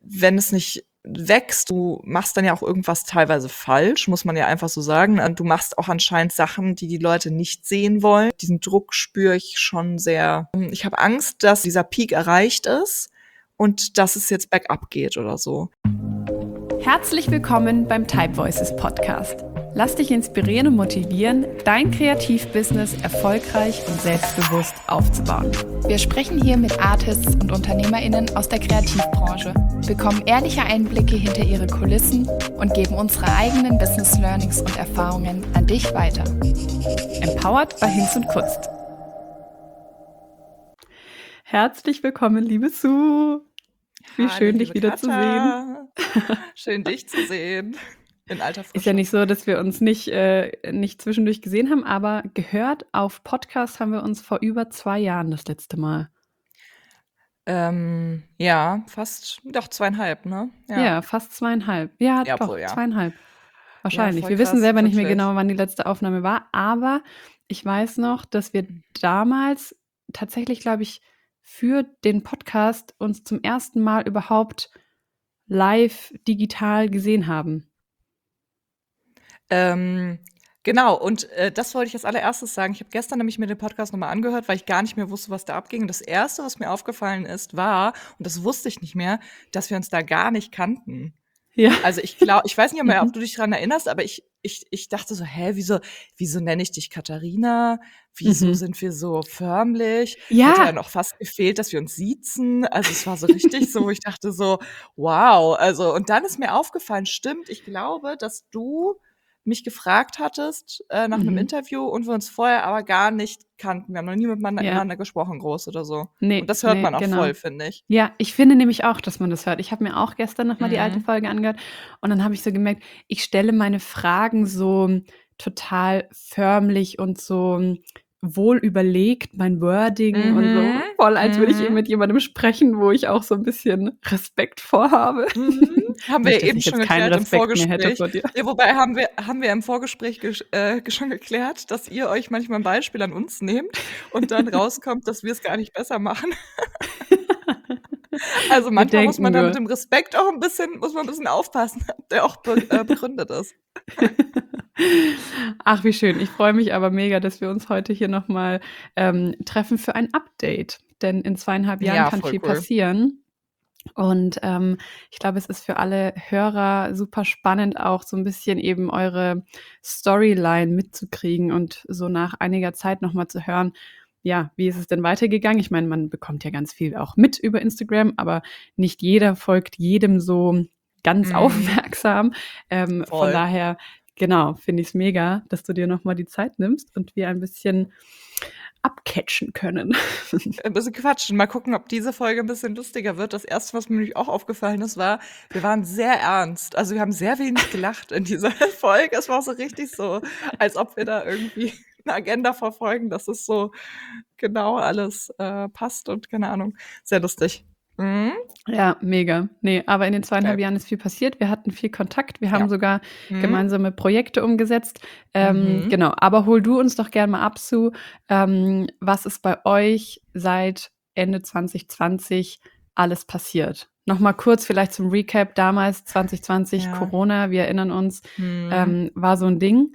wenn es nicht wächst, du machst dann ja auch irgendwas teilweise falsch, muss man ja einfach so sagen. Und du machst auch anscheinend Sachen, die die Leute nicht sehen wollen. Diesen Druck spüre ich schon sehr. Ich habe Angst, dass dieser Peak erreicht ist und dass es jetzt bergab geht oder so. Herzlich willkommen beim Type Voices Podcast. Lass dich inspirieren und motivieren, dein Kreativbusiness erfolgreich und selbstbewusst aufzubauen. Wir sprechen hier mit Artists und UnternehmerInnen aus der Kreativbranche, bekommen ehrliche Einblicke hinter ihre Kulissen und geben unsere eigenen Business Learnings und Erfahrungen an dich weiter. Empowered by Hinz und Kunst. Herzlich willkommen, liebe Sue. Wie schön, dich wieder zu sehen. Schön, dich zu sehen. In alter Frische. Ist ja nicht so, dass wir uns nicht zwischendurch gesehen haben, aber gehört auf Podcast haben wir uns vor über 2 Jahren das letzte Mal. Ja, fast, doch 2,5, ne? Ja, fast 2,5. Ja, Ja, doch, obwohl, ja. 2,5. Wahrscheinlich. Ja, wir voll wissen krass, selber nicht mehr wirklich. genau, wann die letzte Aufnahme war, aber ich weiß noch, dass wir damals tatsächlich, glaube ich, für den Podcast uns zum ersten Mal überhaupt live digital gesehen haben. Genau, und das wollte ich als allererstes sagen. Ich habe gestern nämlich mir den Podcast nochmal angehört, weil ich gar nicht mehr wusste, was da abging. Und das Erste, was mir aufgefallen ist, war, und das wusste ich nicht mehr, dass wir uns da gar nicht kannten. Ja. Also ich glaube, ich weiß nicht mehr, ob du dich daran erinnerst, aber ich dachte so, wieso nenne ich dich Katharina? Wieso sind wir so förmlich? Ja. Hätte ja noch fast gefehlt, dass wir uns siezen. Also es war so richtig so, wo ich dachte so, wow. Also, und dann ist mir aufgefallen, stimmt, ich glaube, dass du mich gefragt hattest nach einem Interview und wir uns vorher aber gar nicht kannten. Wir haben noch nie miteinander gesprochen, groß oder so. Nee, und das hört man auch genau. voll, finde ich. Ja, ich finde nämlich auch, dass man das hört. Ich habe mir auch gestern noch mal die alte Folge angehört und dann habe ich so gemerkt, ich stelle meine Fragen so total förmlich und so wohl überlegt, mein Wording und so voll, als würde ich eben mit jemandem sprechen, wo ich auch so ein bisschen Respekt vorhabe. Haben wir eben schon geklärt im Vorgespräch. Vor dir. Ja, wobei haben wir im Vorgespräch schon geklärt, dass ihr euch manchmal ein Beispiel an uns nehmt und dann rauskommt, dass wir es gar nicht besser machen. Also manchmal muss man da mit dem Respekt auch ein bisschen aufpassen, der auch begründet ist. Ach, wie schön. Ich freue mich aber mega, dass wir uns heute hier nochmal treffen für ein Update. Denn in 2,5 Jahren kann viel passieren. Und ich glaube, es ist für alle Hörer super spannend, auch so ein bisschen eben eure Storyline mitzukriegen und so nach einiger Zeit nochmal zu hören, ja, wie ist es denn weitergegangen? Ich meine, man bekommt ja ganz viel auch mit über Instagram, aber nicht jeder folgt jedem so ganz aufmerksam. Von daher, genau, finde ich es mega, dass du dir nochmal die Zeit nimmst und wir ein bisschen abcatchen können. Ein bisschen quatschen. Mal gucken, ob diese Folge ein bisschen lustiger wird. Das Erste, was mir nämlich auch aufgefallen ist, war, wir waren sehr ernst. Also wir haben sehr wenig gelacht in dieser Folge. Es war so richtig so, als ob wir da irgendwie eine Agenda verfolgen, dass es so genau alles passt und keine Ahnung. Sehr lustig. Ja, mega. Nee, aber in den 2,5 Jahren ist viel passiert. Wir hatten viel Kontakt. Wir haben sogar gemeinsame Projekte umgesetzt. Genau, aber hol du uns doch gerne mal ab, Sue. Was ist bei euch seit Ende 2020 alles passiert? Nochmal kurz vielleicht zum Recap. Damals 2020 Corona, wir erinnern uns, war so ein Ding.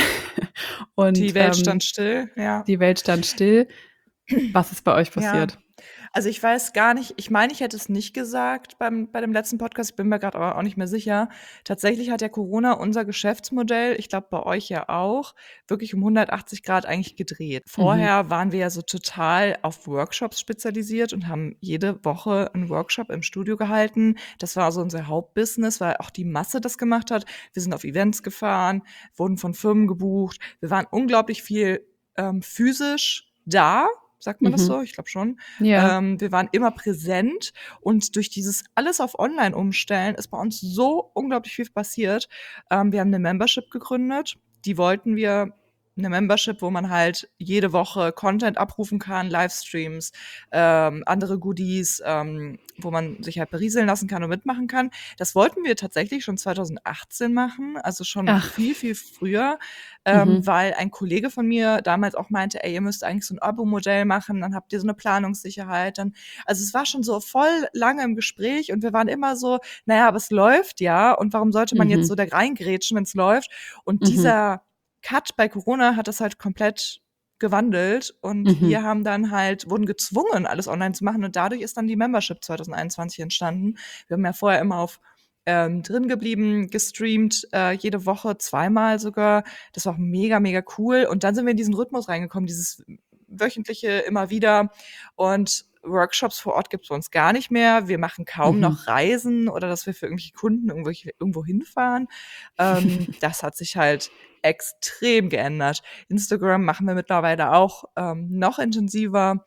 Und die Welt stand still, ja. Die Welt stand still. Was ist bei euch passiert? Ja. Also ich weiß gar nicht, ich meine, ich hätte es nicht gesagt bei dem letzten Podcast, ich bin mir gerade aber auch nicht mehr sicher. Tatsächlich hat ja Corona unser Geschäftsmodell, ich glaube bei euch ja auch, wirklich um 180 Grad eigentlich gedreht. Vorher waren wir ja so total auf Workshops spezialisiert und haben jede Woche einen Workshop im Studio gehalten. Das war also unser Hauptbusiness, weil auch die Masse das gemacht hat. Wir sind auf Events gefahren, wurden von Firmen gebucht. Wir waren unglaublich viel physisch da. Sagt man das so? Ich glaube schon. Ja. Wir waren immer präsent und durch dieses alles auf Online umstellen ist bei uns so unglaublich viel passiert. Wir haben eine Membership gegründet, die wollten wir eine Membership, wo man halt jede Woche Content abrufen kann, Livestreams, andere Goodies, wo man sich halt berieseln lassen kann und mitmachen kann. Das wollten wir tatsächlich schon 2018 machen, also schon viel, viel früher, weil ein Kollege von mir damals auch meinte, ey, ihr müsst eigentlich so ein Abo-Modell machen, dann habt ihr so eine Planungssicherheit. Also es war schon so voll lange im Gespräch und wir waren immer so, naja, aber es läuft ja und warum sollte man jetzt so da reingrätschen, wenn es läuft? Und dieser Cut bei Corona hat das halt komplett gewandelt und wir haben dann halt, wurden gezwungen, alles online zu machen und dadurch ist dann die Membership 2021 entstanden. Wir haben ja vorher immer auf drin geblieben, gestreamt, jede Woche, 2-mal sogar. Das war auch mega, mega cool. Und dann sind wir in diesen Rhythmus reingekommen, dieses wöchentliche immer wieder. Und Workshops vor Ort gibt es bei uns gar nicht mehr. Wir machen kaum noch Reisen oder dass wir für irgendwelche Kunden irgendwo hinfahren. Das hat sich halt extrem geändert. Instagram machen wir mittlerweile auch noch intensiver.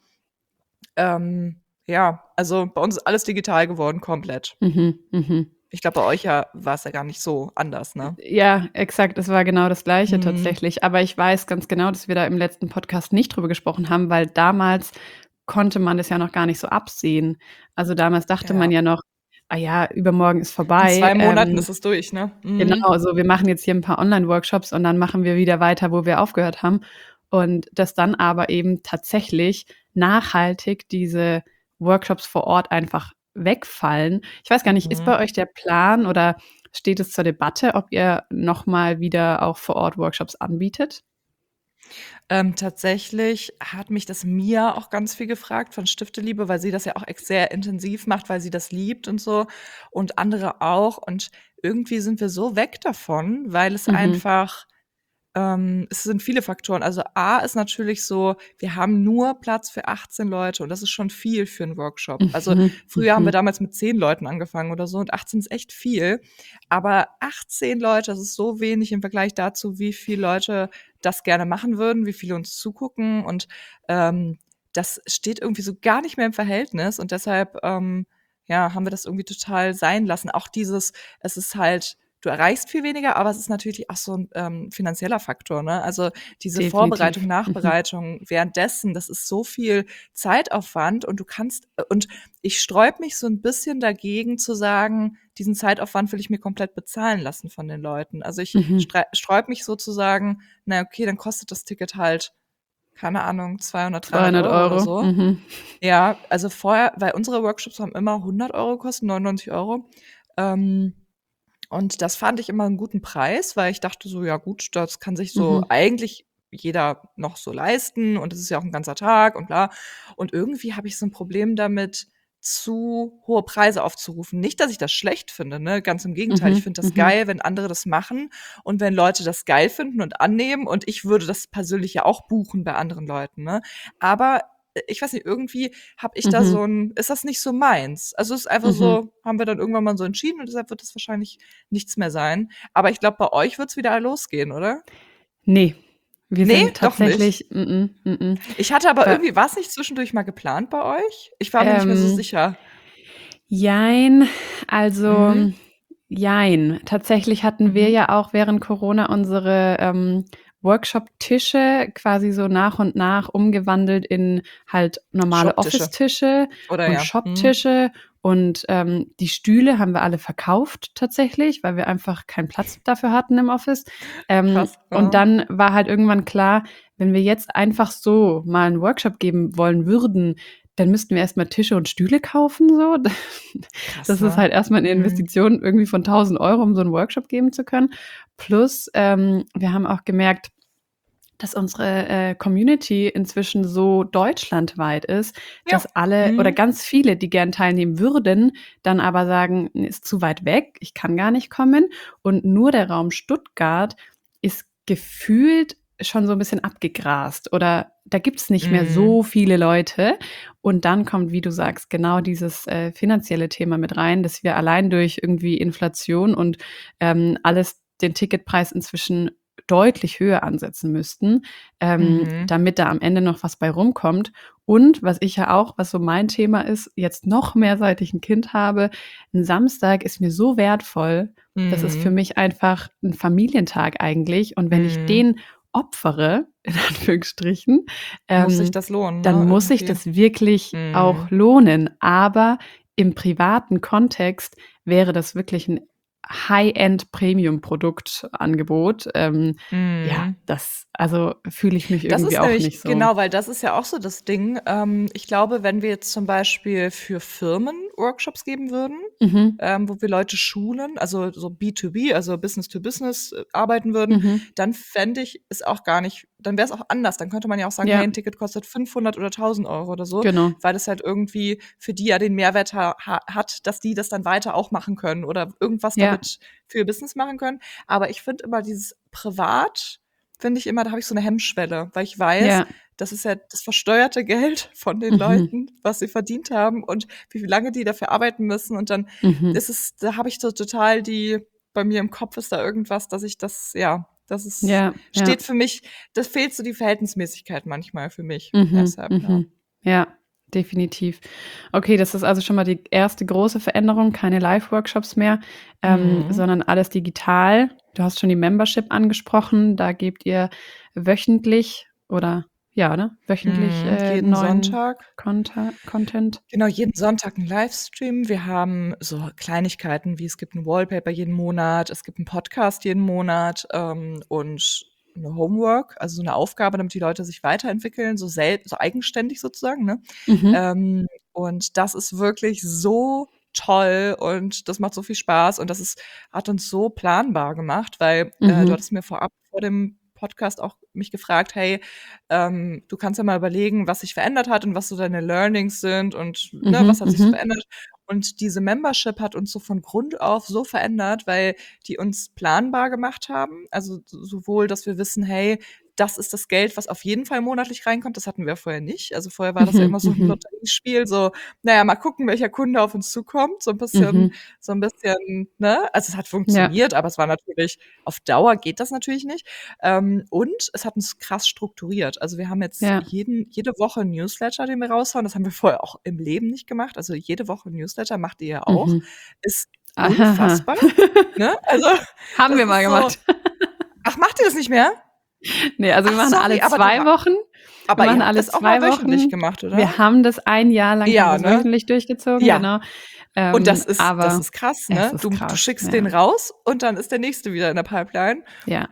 Ja, also bei uns ist alles digital geworden, komplett. Ich glaube, bei euch war es ja gar nicht so anders, ne? Ja, exakt. Es war genau das Gleiche tatsächlich. Aber ich weiß ganz genau, dass wir da im letzten Podcast nicht drüber gesprochen haben, weil damals konnte man das ja noch gar nicht so absehen. Also damals dachte man ja noch, übermorgen ist vorbei. In 2 Monaten ist es durch, ne? Genau, also wir machen jetzt hier ein paar Online-Workshops und dann machen wir wieder weiter, wo wir aufgehört haben. Und dass dann aber eben tatsächlich nachhaltig diese Workshops vor Ort einfach wegfallen. Ich weiß gar nicht, ist bei euch der Plan oder steht es zur Debatte, ob ihr nochmal wieder auch vor Ort Workshops anbietet? Tatsächlich hat mich das Mia auch ganz viel gefragt von Stifteliebe, weil sie das ja auch sehr intensiv macht, weil sie das liebt und so und andere auch. Und irgendwie sind wir so weg davon, weil es einfach es sind viele Faktoren. Also A ist natürlich so, wir haben nur Platz für 18 Leute und das ist schon viel für einen Workshop. Also früher haben wir damals mit 10 Leuten angefangen oder so und 18 ist echt viel. Aber 18 Leute, das ist so wenig im Vergleich dazu, wie viele Leute das gerne machen würden, wie viele uns zugucken und das steht irgendwie so gar nicht mehr im Verhältnis und deshalb haben wir das irgendwie total sein lassen. Auch es ist halt, du erreichst viel weniger, aber es ist natürlich auch so ein finanzieller Faktor, ne? Also diese Definitiv. Vorbereitung, Nachbereitung währenddessen, das ist so viel Zeitaufwand und und ich sträub mich so ein bisschen dagegen zu sagen, diesen Zeitaufwand will ich mir komplett bezahlen lassen von den Leuten. Also ich sträub mich so zu sagen, na okay, dann kostet das Ticket halt, keine Ahnung, 200, 300 Euro oder so. Ja, also vorher, weil unsere Workshops haben immer 100 Euro gekostet, 99 Euro. Und das fand ich immer einen guten Preis, weil ich dachte so, ja gut, das kann sich so eigentlich jeder noch so leisten und es ist ja auch ein ganzer Tag und bla. Und irgendwie habe ich so ein Problem damit, zu hohe Preise aufzurufen. Nicht, dass ich das schlecht finde, ne? Ganz im Gegenteil. Ich finde das geil, wenn andere das machen und wenn Leute das geil finden und annehmen und ich würde das persönlich ja auch buchen bei anderen Leuten, ne? Aber ich weiß nicht, irgendwie habe ich da ist das nicht so meins. Also es ist einfach so, haben wir dann irgendwann mal so entschieden und deshalb wird das wahrscheinlich nichts mehr sein. Aber ich glaube, bei euch wird's wieder losgehen, oder? Nee. Wir Nee, sind tatsächlich. doch nicht. Ich hatte aber irgendwie, war es nicht zwischendurch mal geplant bei euch? Ich war mir nicht mehr so sicher. Jein, also jein. Tatsächlich hatten wir ja auch während Corona unsere Workshop-Tische quasi so nach und nach umgewandelt in halt normale Office-Tische und Shop-Tische. Und die Stühle haben wir alle verkauft tatsächlich, weil wir einfach keinen Platz dafür hatten im Office. Krass, ja. Und dann war halt irgendwann klar, wenn wir jetzt einfach so mal einen Workshop geben wollen würden, dann müssten wir erstmal Tische und Stühle kaufen. So. Krass, das ist halt erstmal eine Investition irgendwie von 1.000 Euro, um so einen Workshop geben zu können. Plus, wir haben auch gemerkt, dass unsere Community inzwischen so deutschlandweit ist, dass alle oder ganz viele, die gern teilnehmen würden, dann aber sagen, ist zu weit weg, ich kann gar nicht kommen. Und nur der Raum Stuttgart ist gefühlt schon so ein bisschen abgegrast oder da gibt's nicht mehr so viele Leute. Und dann kommt, wie du sagst, genau dieses finanzielle Thema mit rein, dass wir allein durch irgendwie Inflation und alles den Ticketpreis inzwischen deutlich höher ansetzen müssten, damit da am Ende noch was bei rumkommt. Und was ich ja auch, was so mein Thema ist, jetzt noch mehr, seit ich ein Kind habe, ein Samstag ist mir so wertvoll, das ist für mich einfach ein Familientag eigentlich. Und wenn ich den opfere, in Anführungsstrichen, muss sich das lohnen. Dann muss sich das wirklich auch lohnen. Aber im privaten Kontext wäre das wirklich ein High-End-Premium-Produktangebot. Ja, also fühle ich mich irgendwie auch nicht so. Genau, weil das ist ja auch so das Ding. Ich glaube, wenn wir jetzt zum Beispiel für Firmen Workshops geben würden, wo wir Leute schulen, also so B2B, also Business to Business arbeiten würden, dann fände ich es auch gar nicht, dann wäre es auch anders. Dann könnte man ja auch sagen, hey, ein Ticket kostet 500 oder 1.000 Euro oder so, weil das halt irgendwie für die ja den Mehrwert hat, dass die das dann weiter auch machen können oder irgendwas damit für ihr Business machen können. Aber ich finde immer dieses Privat, finde ich immer, da habe ich so eine Hemmschwelle, weil ich weiß, das ist ja das versteuerte Geld von den Leuten, was sie verdient haben und wie lange die dafür arbeiten müssen. Und dann ist es, da habe ich so total bei mir im Kopf ist da irgendwas, dass ich das, steht für mich, das fehlt so die Verhältnismäßigkeit manchmal für mich. Deshalb, ja, definitiv. Okay, das ist also schon mal die erste große Veränderung, keine Live-Workshops mehr, sondern alles digital. Du hast schon die Membership angesprochen, da gebt ihr wöchentlich oder wöchentlich jeden Sonntag Content. Genau, jeden Sonntag ein Livestream. Wir haben so Kleinigkeiten wie es gibt ein Wallpaper jeden Monat, es gibt einen Podcast jeden Monat und eine Homework, also so eine Aufgabe, damit die Leute sich weiterentwickeln, so eigenständig sozusagen, ne? Und das ist wirklich so toll und das macht so viel Spaß und hat uns so planbar gemacht, weil du hattest mir vor dem Podcast auch mich gefragt, hey, du kannst ja mal überlegen, was sich verändert hat und was so deine Learnings sind und was hat sich so verändert. Und diese Membership hat uns so von Grund auf so verändert, weil die uns planbar gemacht haben. Also sowohl, dass wir wissen, hey, das ist das Geld, was auf jeden Fall monatlich reinkommt. Das hatten wir vorher nicht. Also vorher war das ja immer so ein Lotteriespiel, so, naja, mal gucken, welcher Kunde auf uns zukommt. So ein bisschen, ne? Also es hat funktioniert, aber es war natürlich, auf Dauer geht das natürlich nicht. Und es hat uns krass strukturiert. Also wir haben jetzt jede Woche ein Newsletter, den wir raushauen. Das haben wir vorher auch im Leben nicht gemacht. Also jede Woche ein Newsletter macht ihr ja auch. Ist unfassbar. Ne? Also, haben wir mal gemacht. Ach, macht ihr das nicht mehr? Nee, also wir machen alle 2 Wochen. Aber wir machen alles 2 Wochen wöchentlich gemacht, oder? Wir haben das ein Jahr lang wöchentlich durchgezogen, genau. Und das ist krass, ne? Du schickst den raus und dann ist der nächste wieder in der Pipeline.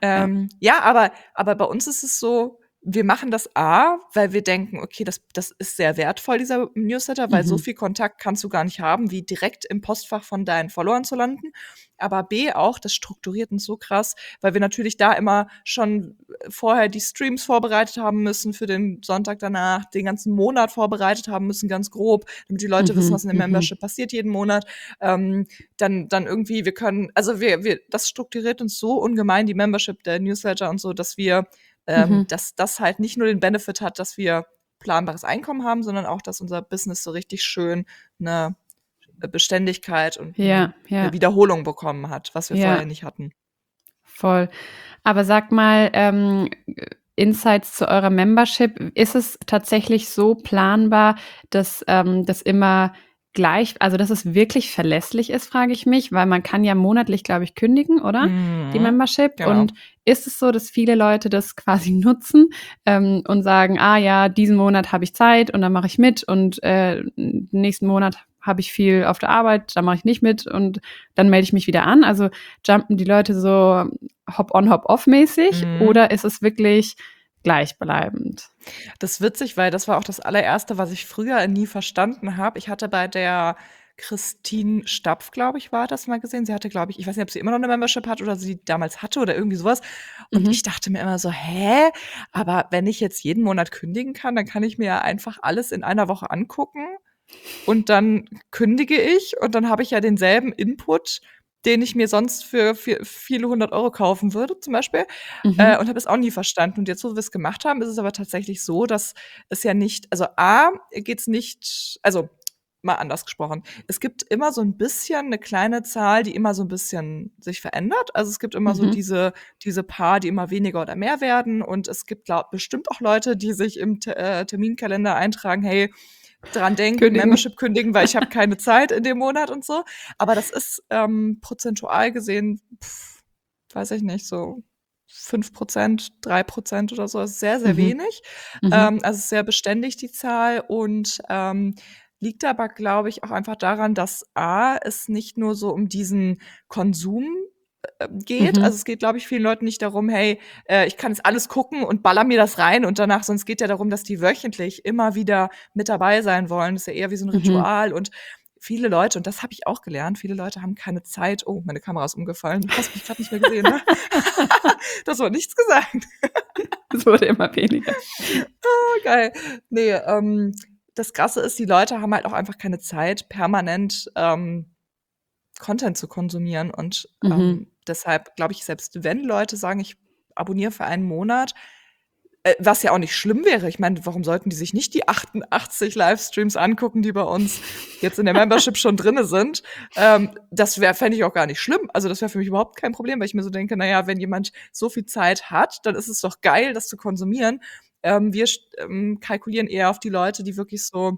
Aber bei uns ist es so, wir machen das weil wir denken, okay, das ist sehr wertvoll, dieser Newsletter, weil so viel Kontakt kannst du gar nicht haben, wie direkt im Postfach von deinen Followern zu landen. Aber B auch, das strukturiert uns so krass, weil wir natürlich da immer schon vorher die Streams vorbereitet haben müssen für den Sonntag danach, den ganzen Monat vorbereitet haben müssen, ganz grob, damit die Leute wissen, was in der Membership passiert jeden Monat. Dann irgendwie, wir können, also das strukturiert uns so ungemein, die Membership, der Newsletter und so, dass wir dass das halt nicht nur den Benefit hat, dass wir planbares Einkommen haben, sondern auch, dass unser Business so richtig schön eine Beständigkeit und eine Wiederholung bekommen hat, was wir vorher nicht hatten. Voll. Aber sag mal, Insights zu eurer Membership, ist es tatsächlich so planbar, dass das immer gleich, also dass es wirklich verlässlich ist, frage ich mich, weil man kann ja monatlich, glaube ich, kündigen, oder? Die Membership. Genau. Und ist es so, dass viele Leute das quasi nutzen und sagen, diesen Monat habe ich Zeit und dann mache ich mit und nächsten Monat habe ich viel auf der Arbeit, da mache ich nicht mit und dann melde ich mich wieder an. Also jumpen die Leute so Hop-on, Hop-off-mäßig oder ist es wirklich gleichbleibend? Das ist witzig, weil das war auch das allererste, was ich früher nie verstanden habe. Ich hatte bei der Christine Stapf, glaube ich, war das mal gesehen. Sie hatte, glaube ich weiß nicht, ob sie immer noch eine Membership hat oder sie damals hatte oder irgendwie sowas. Und ich dachte mir immer so, aber wenn ich jetzt jeden Monat kündigen kann, dann kann ich mir ja einfach alles in einer Woche angucken und dann kündige ich und dann habe ich ja denselben Input, den ich mir sonst für viele 100 Euro kaufen würde, zum Beispiel. Und habe es auch nie verstanden. Und jetzt, wo wir es gemacht haben, ist es aber tatsächlich so, dass es ja nicht, also geht's nicht, also mal anders gesprochen. Es gibt immer so ein bisschen eine kleine Zahl, die immer so ein bisschen sich verändert. Also es gibt immer so diese paar, die immer weniger oder mehr werden. Und es gibt bestimmt auch Leute, die sich im Terminkalender eintragen, hey, dran denken, Membership kündigen, weil ich habe keine Zeit in dem Monat und so. Aber das ist prozentual gesehen, weiß ich nicht, so 5%, 3% oder so. Das ist sehr, sehr wenig. Also sehr beständig die Zahl und liegt aber, glaube ich, auch einfach daran, dass es nicht nur so um diesen Konsum geht. Also es geht, glaube ich, vielen Leuten nicht darum, hey, ich kann jetzt alles gucken und baller mir das rein und danach, sonst geht ja darum, dass die wöchentlich immer wieder mit dabei sein wollen. Das ist ja eher wie so ein Ritual und viele Leute, und das habe ich auch gelernt, viele Leute haben keine Zeit. Oh, meine Kamera ist umgefallen. Du hast mich gerade nicht mehr gesehen, ne? Das wurde nichts gesagt. Es wurde immer weniger. Oh, geil. Nee, das Krasse ist, die Leute haben halt auch einfach keine Zeit, permanent Content zu konsumieren. Und deshalb glaube ich, selbst wenn Leute sagen, ich abonniere für einen Monat, was ja auch nicht schlimm wäre. Ich meine, warum sollten die sich nicht die 88 Livestreams angucken, die bei uns jetzt in der Membership schon drinne sind? Das fände ich auch gar nicht schlimm. Also das wäre für mich überhaupt kein Problem, weil ich mir so denke, naja, wenn jemand so viel Zeit hat, dann ist es doch geil, das zu konsumieren. Wir kalkulieren eher auf die Leute, die wirklich so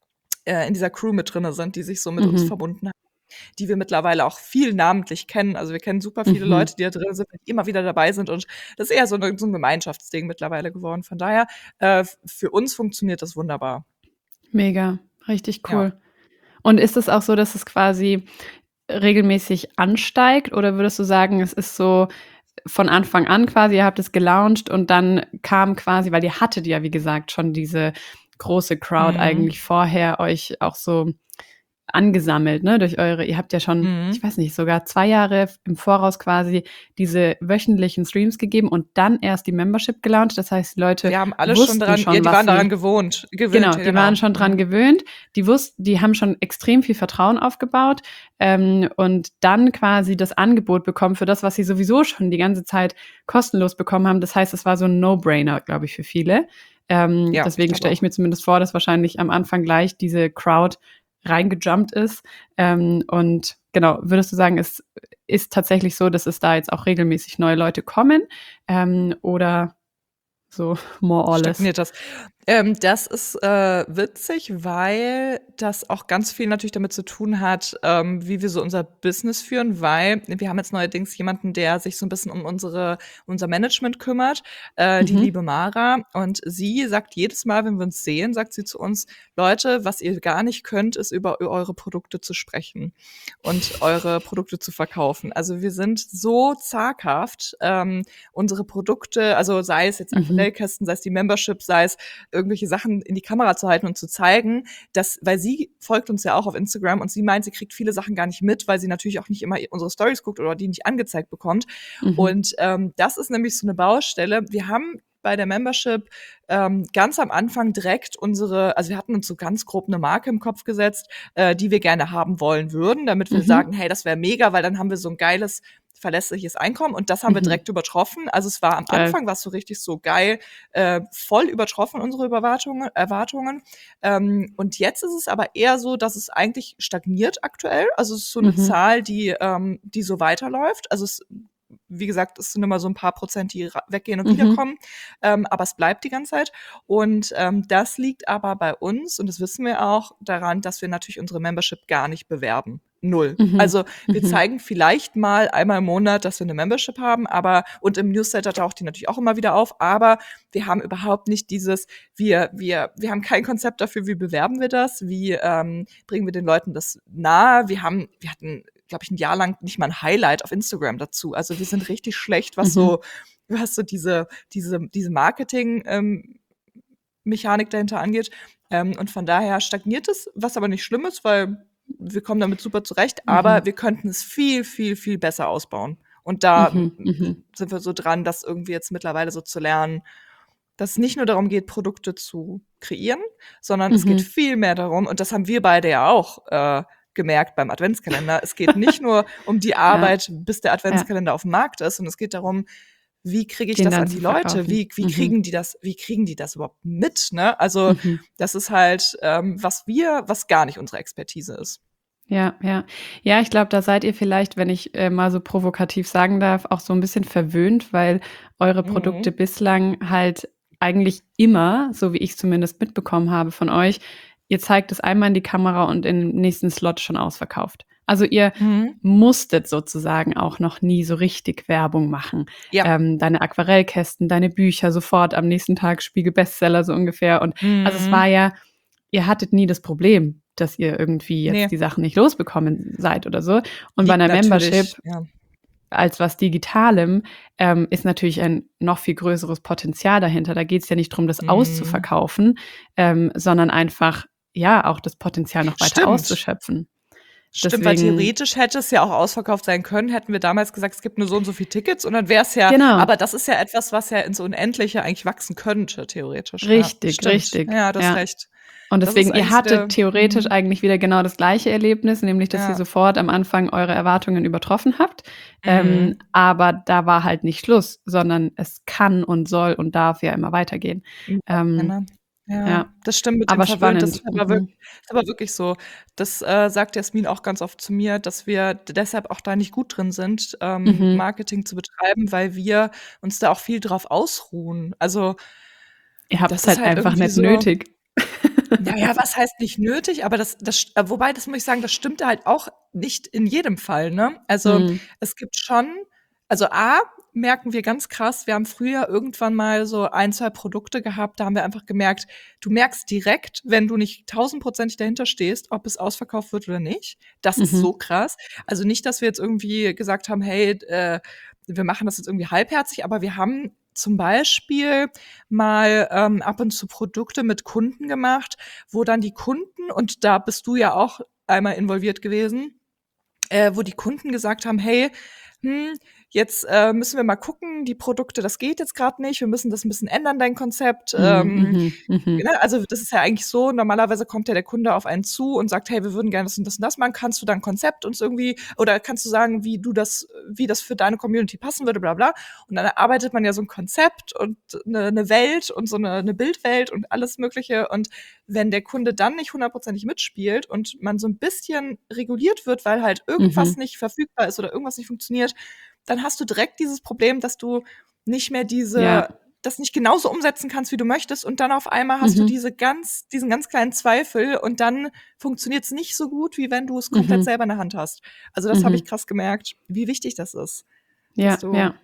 in dieser Crew mit drinne sind, die sich so mit uns verbunden haben, die wir mittlerweile auch viel namentlich kennen. Also wir kennen super viele Leute, die da drin sind, die immer wieder dabei sind und das ist eher so ein Gemeinschaftsding mittlerweile geworden. Von daher, für uns funktioniert das wunderbar. Mega, richtig cool. Ja. Und ist es auch so, dass es quasi regelmäßig ansteigt oder würdest du sagen, es ist so von Anfang an quasi, ihr habt es gelauncht und dann kam quasi, weil ihr hattet ja, wie gesagt, schon diese große Crowd eigentlich vorher euch auch so angesammelt, ne, durch ihr habt ja schon, ich weiß nicht, sogar 2 Jahre im Voraus quasi diese wöchentlichen Streams gegeben und dann erst die Membership gelauncht. Das heißt, die Leute wir haben alle schon dran, die waren daran gewöhnt. Genau, die waren schon dran gewöhnt. Die haben schon extrem viel Vertrauen aufgebaut und dann quasi das Angebot bekommen für das, was sie sowieso schon die ganze Zeit kostenlos bekommen haben. Das heißt, es war so ein No-Brainer, glaube ich, für viele. Deswegen stelle ich mir zumindest vor, dass wahrscheinlich am Anfang gleich diese Crowd reingejumpt ist. Und genau, würdest du sagen, es ist tatsächlich so, dass es da jetzt auch regelmäßig neue Leute kommen oder so more or less? Stagniert das? Das ist witzig, weil das auch ganz viel natürlich damit zu tun hat, wie wir so unser Business führen, weil wir haben jetzt neuerdings jemanden, der sich so ein bisschen um unser Management kümmert, die liebe Mara. Und sie sagt jedes Mal, wenn wir uns sehen, sagt sie zu uns, Leute, was ihr gar nicht könnt, ist über eure Produkte zu sprechen und eure Produkte zu verkaufen. Also wir sind so zaghaft, unsere Produkte, also sei es jetzt Modellkästen, sei es die Membership, sei es irgendwelche Sachen in die Kamera zu halten und zu zeigen, weil sie folgt uns ja auch auf Instagram und sie meint, sie kriegt viele Sachen gar nicht mit, weil sie natürlich auch nicht immer unsere Stories guckt oder die nicht angezeigt bekommt. Und das ist nämlich so eine Baustelle. Wir haben bei der Membership ganz am Anfang direkt also wir hatten uns so ganz grob eine Marke im Kopf gesetzt, die wir gerne haben wollen würden, damit wir sagen, hey, das wäre mega, weil dann haben wir so ein geiles verlässliches Einkommen und das haben wir direkt übertroffen. Also es war am Anfang was so richtig so geil, voll übertroffen unsere Erwartungen. Und jetzt ist es aber eher so, dass es eigentlich stagniert aktuell. Also es ist so eine Zahl, die so weiterläuft. Also wie gesagt, es sind immer so ein paar Prozent, die weggehen und wiederkommen. Aber es bleibt die ganze Zeit. Und das liegt aber bei uns, und das wissen wir auch, daran, dass wir natürlich unsere Membership gar nicht bewerben. 0. Also wir zeigen vielleicht mal einmal im Monat, dass wir eine Membership haben, und im Newsletter taucht die natürlich auch immer wieder auf, aber wir haben überhaupt nicht dieses, wir haben kein Konzept dafür, wie bewerben wir das, wie bringen wir den Leuten das nahe. Wir hatten, glaube ich, ein Jahr lang nicht mal ein Highlight auf Instagram dazu. Also wir sind richtig schlecht, was so diese Marketing Mechanik dahinter angeht. Und von daher stagniert es, was aber nicht schlimm ist, weil wir kommen damit super zurecht, aber wir könnten es viel, viel, viel besser ausbauen. Und da sind wir so dran, das irgendwie jetzt mittlerweile so zu lernen, dass es nicht nur darum geht, Produkte zu kreieren, sondern es geht viel mehr darum, und das haben wir beide ja auch gemerkt beim Adventskalender, es geht nicht nur um die Arbeit, bis der Adventskalender auf dem Markt ist, und es geht darum, wie kriege ich das an die Leute? Wie kriegen die das überhaupt mit? Ne? Also das ist halt, was gar nicht unsere Expertise ist. Ja, ich glaube, da seid ihr vielleicht, wenn ich mal so provokativ sagen darf, auch so ein bisschen verwöhnt, weil eure Produkte bislang halt eigentlich immer, so wie ich es zumindest mitbekommen habe von euch, ihr zeigt es einmal in die Kamera und im nächsten Slot schon ausverkauft. Also ihr musstet sozusagen auch noch nie so richtig Werbung machen. Ja. Deine Aquarellkästen, deine Bücher sofort am nächsten Tag Spiegel-Bestseller so ungefähr. Und also es war ja, ihr hattet nie das Problem, dass ihr irgendwie jetzt die Sachen nicht losbekommen seid oder so. Und bei einer Membership als was Digitalem ist natürlich ein noch viel größeres Potenzial dahinter. Da geht es ja nicht darum, das auszuverkaufen, sondern einfach, ja, auch das Potenzial noch weiter auszuschöpfen. Stimmt, weil theoretisch hätte es ja auch ausverkauft sein können, hätten wir damals gesagt, es gibt nur so und so viele Tickets und dann wäre es ja, aber das ist ja etwas, was ja ins Unendliche eigentlich wachsen könnte, theoretisch. Richtig, richtig. Ja, du hast recht. Und deswegen, ihr hattet theoretisch eigentlich wieder genau das gleiche Erlebnis, nämlich, dass ihr sofort am Anfang eure Erwartungen übertroffen habt. Aber da war halt nicht Schluss, sondern es kann und soll und darf ja immer weitergehen. Ja, das stimmt mit aber dem spannend. Das ist aber wirklich so. Das sagt Jasmin auch ganz oft zu mir, dass wir deshalb auch da nicht gut drin sind, Marketing zu betreiben, weil wir uns da auch viel drauf ausruhen. Also ihr habt es halt einfach nicht nötig. Naja, was heißt nicht nötig? Aber wobei, das muss ich sagen, das stimmt halt auch nicht in jedem Fall, ne? Also es gibt schon, also merken wir ganz krass, wir haben früher irgendwann mal so 1, 2 Produkte gehabt, da haben wir einfach gemerkt, du merkst direkt, wenn du nicht 1000%ig dahinter stehst, ob es ausverkauft wird oder nicht. Das ist so krass. Also nicht, dass wir jetzt irgendwie gesagt haben, hey, wir machen das jetzt irgendwie halbherzig, aber wir haben zum Beispiel mal ab und zu Produkte mit Kunden gemacht, wo dann die Kunden, und da bist du ja auch einmal involviert gewesen, wo die Kunden gesagt haben, hey, jetzt müssen wir mal gucken, die Produkte, das geht jetzt gerade nicht, wir müssen das ein bisschen ändern, dein Konzept. Also das ist ja eigentlich so, normalerweise kommt ja der Kunde auf einen zu und sagt, hey, wir würden gerne das und das machen, kannst du dein Konzept uns irgendwie, oder kannst du sagen, wie das für deine Community passen würde, bla bla. Und dann erarbeitet man ja so ein Konzept und eine Welt und so eine Bildwelt und alles Mögliche. Und wenn der Kunde dann nicht 100%ig mitspielt und man so ein bisschen reguliert wird, weil halt irgendwas nicht verfügbar ist oder irgendwas nicht funktioniert, dann hast du direkt dieses Problem, dass du nicht mehr das nicht genauso umsetzen kannst, wie du möchtest, und dann auf einmal hast du diesen ganz kleinen Zweifel und dann funktioniert es nicht so gut, wie wenn du es komplett selber in der Hand hast. Also das habe ich krass gemerkt, wie wichtig das ist. Ne?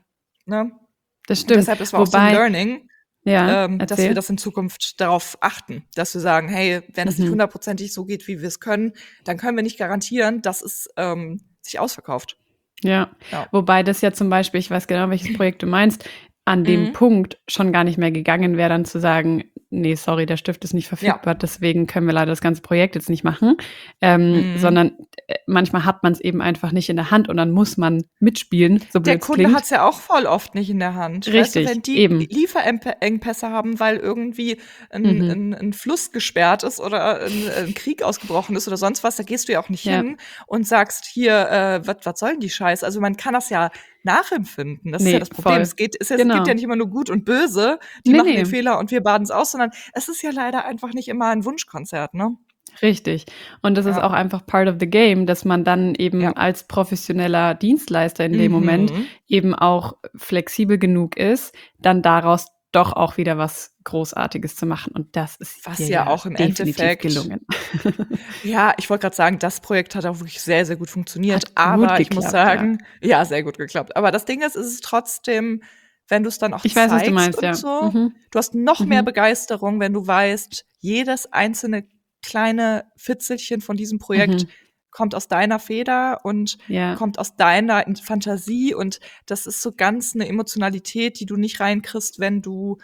Das stimmt. Und deshalb ist auch so ein Learning, dass wir das in Zukunft darauf achten, dass wir sagen, hey, wenn es nicht 100%ig so geht, wie wir es können, dann können wir nicht garantieren, dass es sich ausverkauft. Ja, wobei das ja zum Beispiel, ich weiß genau, welches Projekt du meinst, an dem Punkt schon gar nicht mehr gegangen wäre, dann zu sagen, nee, sorry, der Stift ist nicht verfügbar, deswegen können wir leider das ganze Projekt jetzt nicht machen, sondern manchmal hat man es eben einfach nicht in der Hand und dann muss man mitspielen, so blöd der Kunde hat es ja auch voll oft nicht in der Hand. Richtig, weißt du, wenn die Lieferengpässe haben, weil irgendwie ein Fluss gesperrt ist oder ein Krieg ausgebrochen ist oder sonst was, da gehst du ja auch nicht hin und sagst, hier, was soll denn die Scheiße? Also man kann das ja nachempfinden. Das ist ja das Problem. Es gibt ja nicht immer nur gut und böse, die machen den Fehler und wir baden es aus, sondern es ist ja leider einfach nicht immer ein Wunschkonzert, ne? Richtig. Und das ist auch einfach part of the game, dass man dann eben als professioneller Dienstleister in dem Moment eben auch flexibel genug ist, dann daraus doch auch wieder was Großartiges zu machen. Und das ist ja auch im Endeffekt gelungen. Ja, ich wollte gerade sagen, das Projekt hat auch wirklich sehr, sehr gut funktioniert. Aber ich muss sagen, sehr gut geklappt. Aber das Ding ist, es ist trotzdem, wenn du es dann auch zeigst, was du meinst, und so, du hast noch mehr Begeisterung, wenn du weißt, jedes einzelne kleine Fitzelchen von diesem Projekt kommt aus deiner Feder und kommt aus deiner Fantasie, und das ist so ganz eine Emotionalität, die du nicht reinkriegst, wenn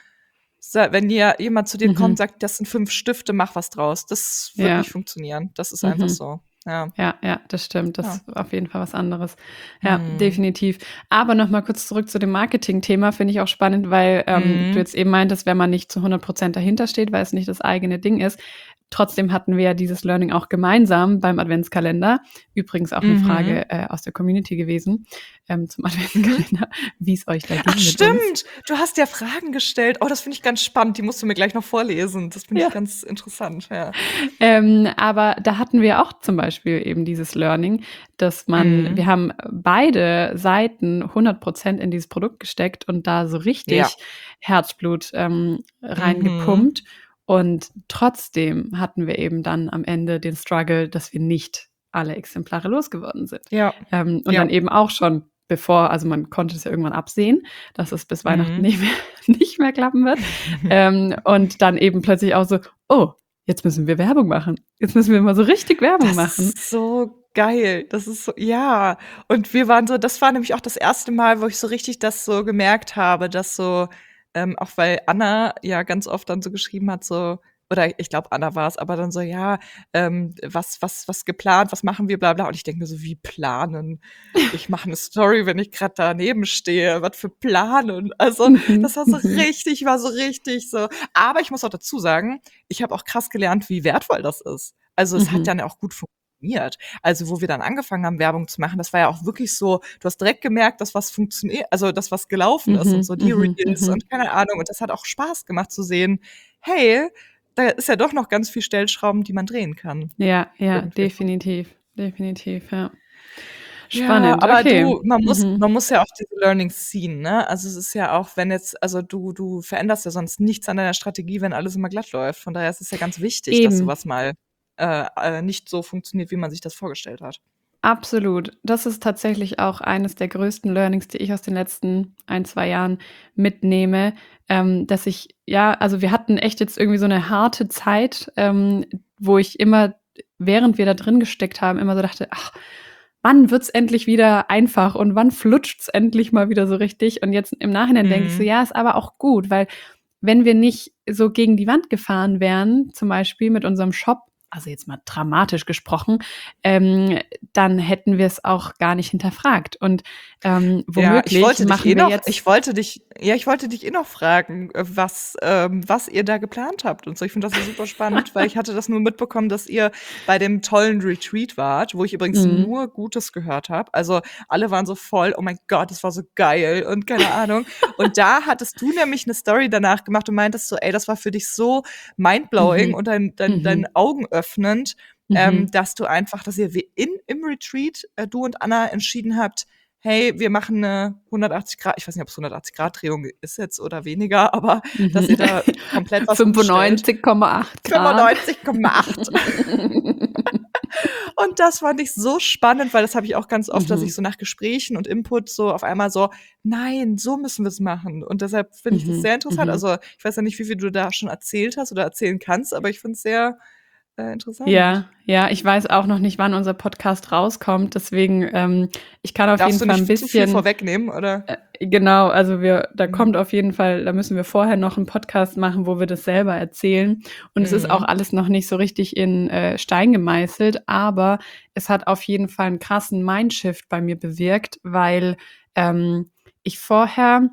dir jemand zu dir kommt und sagt, das sind 5 Stifte, mach was draus. Das wird nicht funktionieren. Das ist einfach so. Ja, das stimmt. Das ist auf jeden Fall was anderes. Ja, definitiv. Aber noch mal kurz zurück zu dem Marketing-Thema, finde ich auch spannend, weil du jetzt eben meintest, wenn man nicht zu 100% dahinter steht, weil es nicht das eigene Ding ist. Trotzdem hatten wir ja dieses Learning auch gemeinsam beim Adventskalender. Übrigens auch eine Frage aus der Community gewesen zum Adventskalender, wie es euch da ging. Ach, stimmt. Du hast ja Fragen gestellt. Oh, das finde ich ganz spannend. Die musst du mir gleich noch vorlesen. Das finde ich ganz interessant. Ja. Aber da hatten wir auch zum Beispiel eben dieses Learning, dass wir haben beide Seiten 100% in dieses Produkt gesteckt und da so richtig Herzblut reingepumpt. Und trotzdem hatten wir eben dann am Ende den Struggle, dass wir nicht alle Exemplare losgeworden sind. Ja. Und dann eben auch schon bevor, also man konnte es ja irgendwann absehen, dass es bis Weihnachten nicht mehr klappen wird. Und dann eben plötzlich auch so, oh, jetzt müssen wir Werbung machen. Jetzt müssen wir mal so richtig Werbung machen. Das ist so geil. Das ist so, ja. Und wir waren so, das war nämlich auch das erste Mal, wo ich so richtig das so gemerkt habe, dass so, auch weil Anna ja ganz oft dann so geschrieben hat, so, oder ich glaube, Anna war es, aber dann so, ja, was geplant, was machen wir, bla bla. Und ich denke mir so, wie planen? Ich mache eine Story, wenn ich gerade daneben stehe. Was für planen? Also, das war so richtig so. Aber ich muss auch dazu sagen, ich habe auch krass gelernt, wie wertvoll das ist. Also, es hat dann auch gut funktioniert. Also, wo wir dann angefangen haben, Werbung zu machen, das war ja auch wirklich so, du hast direkt gemerkt, dass was funktioniert, also, dass was gelaufen ist und so, die Reels und keine Ahnung. Und das hat auch Spaß gemacht zu sehen, hey, da ist ja doch noch ganz viel Stellschrauben, die man drehen kann. Ja, definitiv, ja. Spannend, ja, aber okay. Man muss ja auch diese Learnings ziehen, ne? Also es ist ja auch, wenn jetzt, also du veränderst ja sonst nichts an deiner Strategie, wenn alles immer glatt läuft. Von daher ist es ja ganz wichtig, dass sowas mal nicht so funktioniert, wie man sich das vorgestellt hat. Absolut. Das ist tatsächlich auch eines der größten Learnings, die ich aus den letzten 1-2 Jahren mitnehme, dass also wir hatten echt jetzt irgendwie so eine harte Zeit, wo ich immer, während wir da drin gesteckt haben, immer so dachte, ach, wann wird's endlich wieder einfach und wann flutscht's endlich mal wieder so richtig? Und jetzt im Nachhinein denke ich so, ja, ist aber auch gut, weil wenn wir nicht so gegen die Wand gefahren wären, zum Beispiel mit unserem Shop, also jetzt mal dramatisch gesprochen, dann hätten wir es auch gar nicht hinterfragt. Und womöglich ich wollte dich noch fragen, was ihr da geplant habt und so. Ich finde das so super spannend, weil ich hatte das nur mitbekommen, dass ihr bei dem tollen Retreat wart, wo ich übrigens nur Gutes gehört habe. Also alle waren so voll, oh mein Gott, das war so geil und keine Ahnung. Und da hattest du nämlich eine Story danach gemacht und meintest so, ey, das war für dich so mindblowing und dein Augen öffnend, dass ihr im Retreat, du und Anna, entschieden habt, hey, wir machen eine 180 Grad, ich weiß nicht, ob es 180 Grad Drehung ist jetzt oder weniger, aber dass ihr da komplett was 95,8 Grad. 95,8. Und das fand ich so spannend, weil das habe ich auch ganz oft, dass ich so nach Gesprächen und Input so auf einmal so, nein, so müssen wir es machen. Und deshalb finde ich das sehr interessant. Also ich weiß ja nicht, wie viel du da schon erzählt hast oder erzählen kannst, aber ich finde es sehr interessant. Ja, ich weiß auch noch nicht, wann unser Podcast rauskommt, deswegen, ich kann auf jeden Fall ein bisschen zu viel vorwegnehmen, oder? Genau, also da kommt auf jeden Fall, da müssen wir vorher noch einen Podcast machen, wo wir das selber erzählen. Und es ist auch alles noch nicht so richtig in Stein gemeißelt, aber es hat auf jeden Fall einen krassen Mindshift bei mir bewirkt, weil ich vorher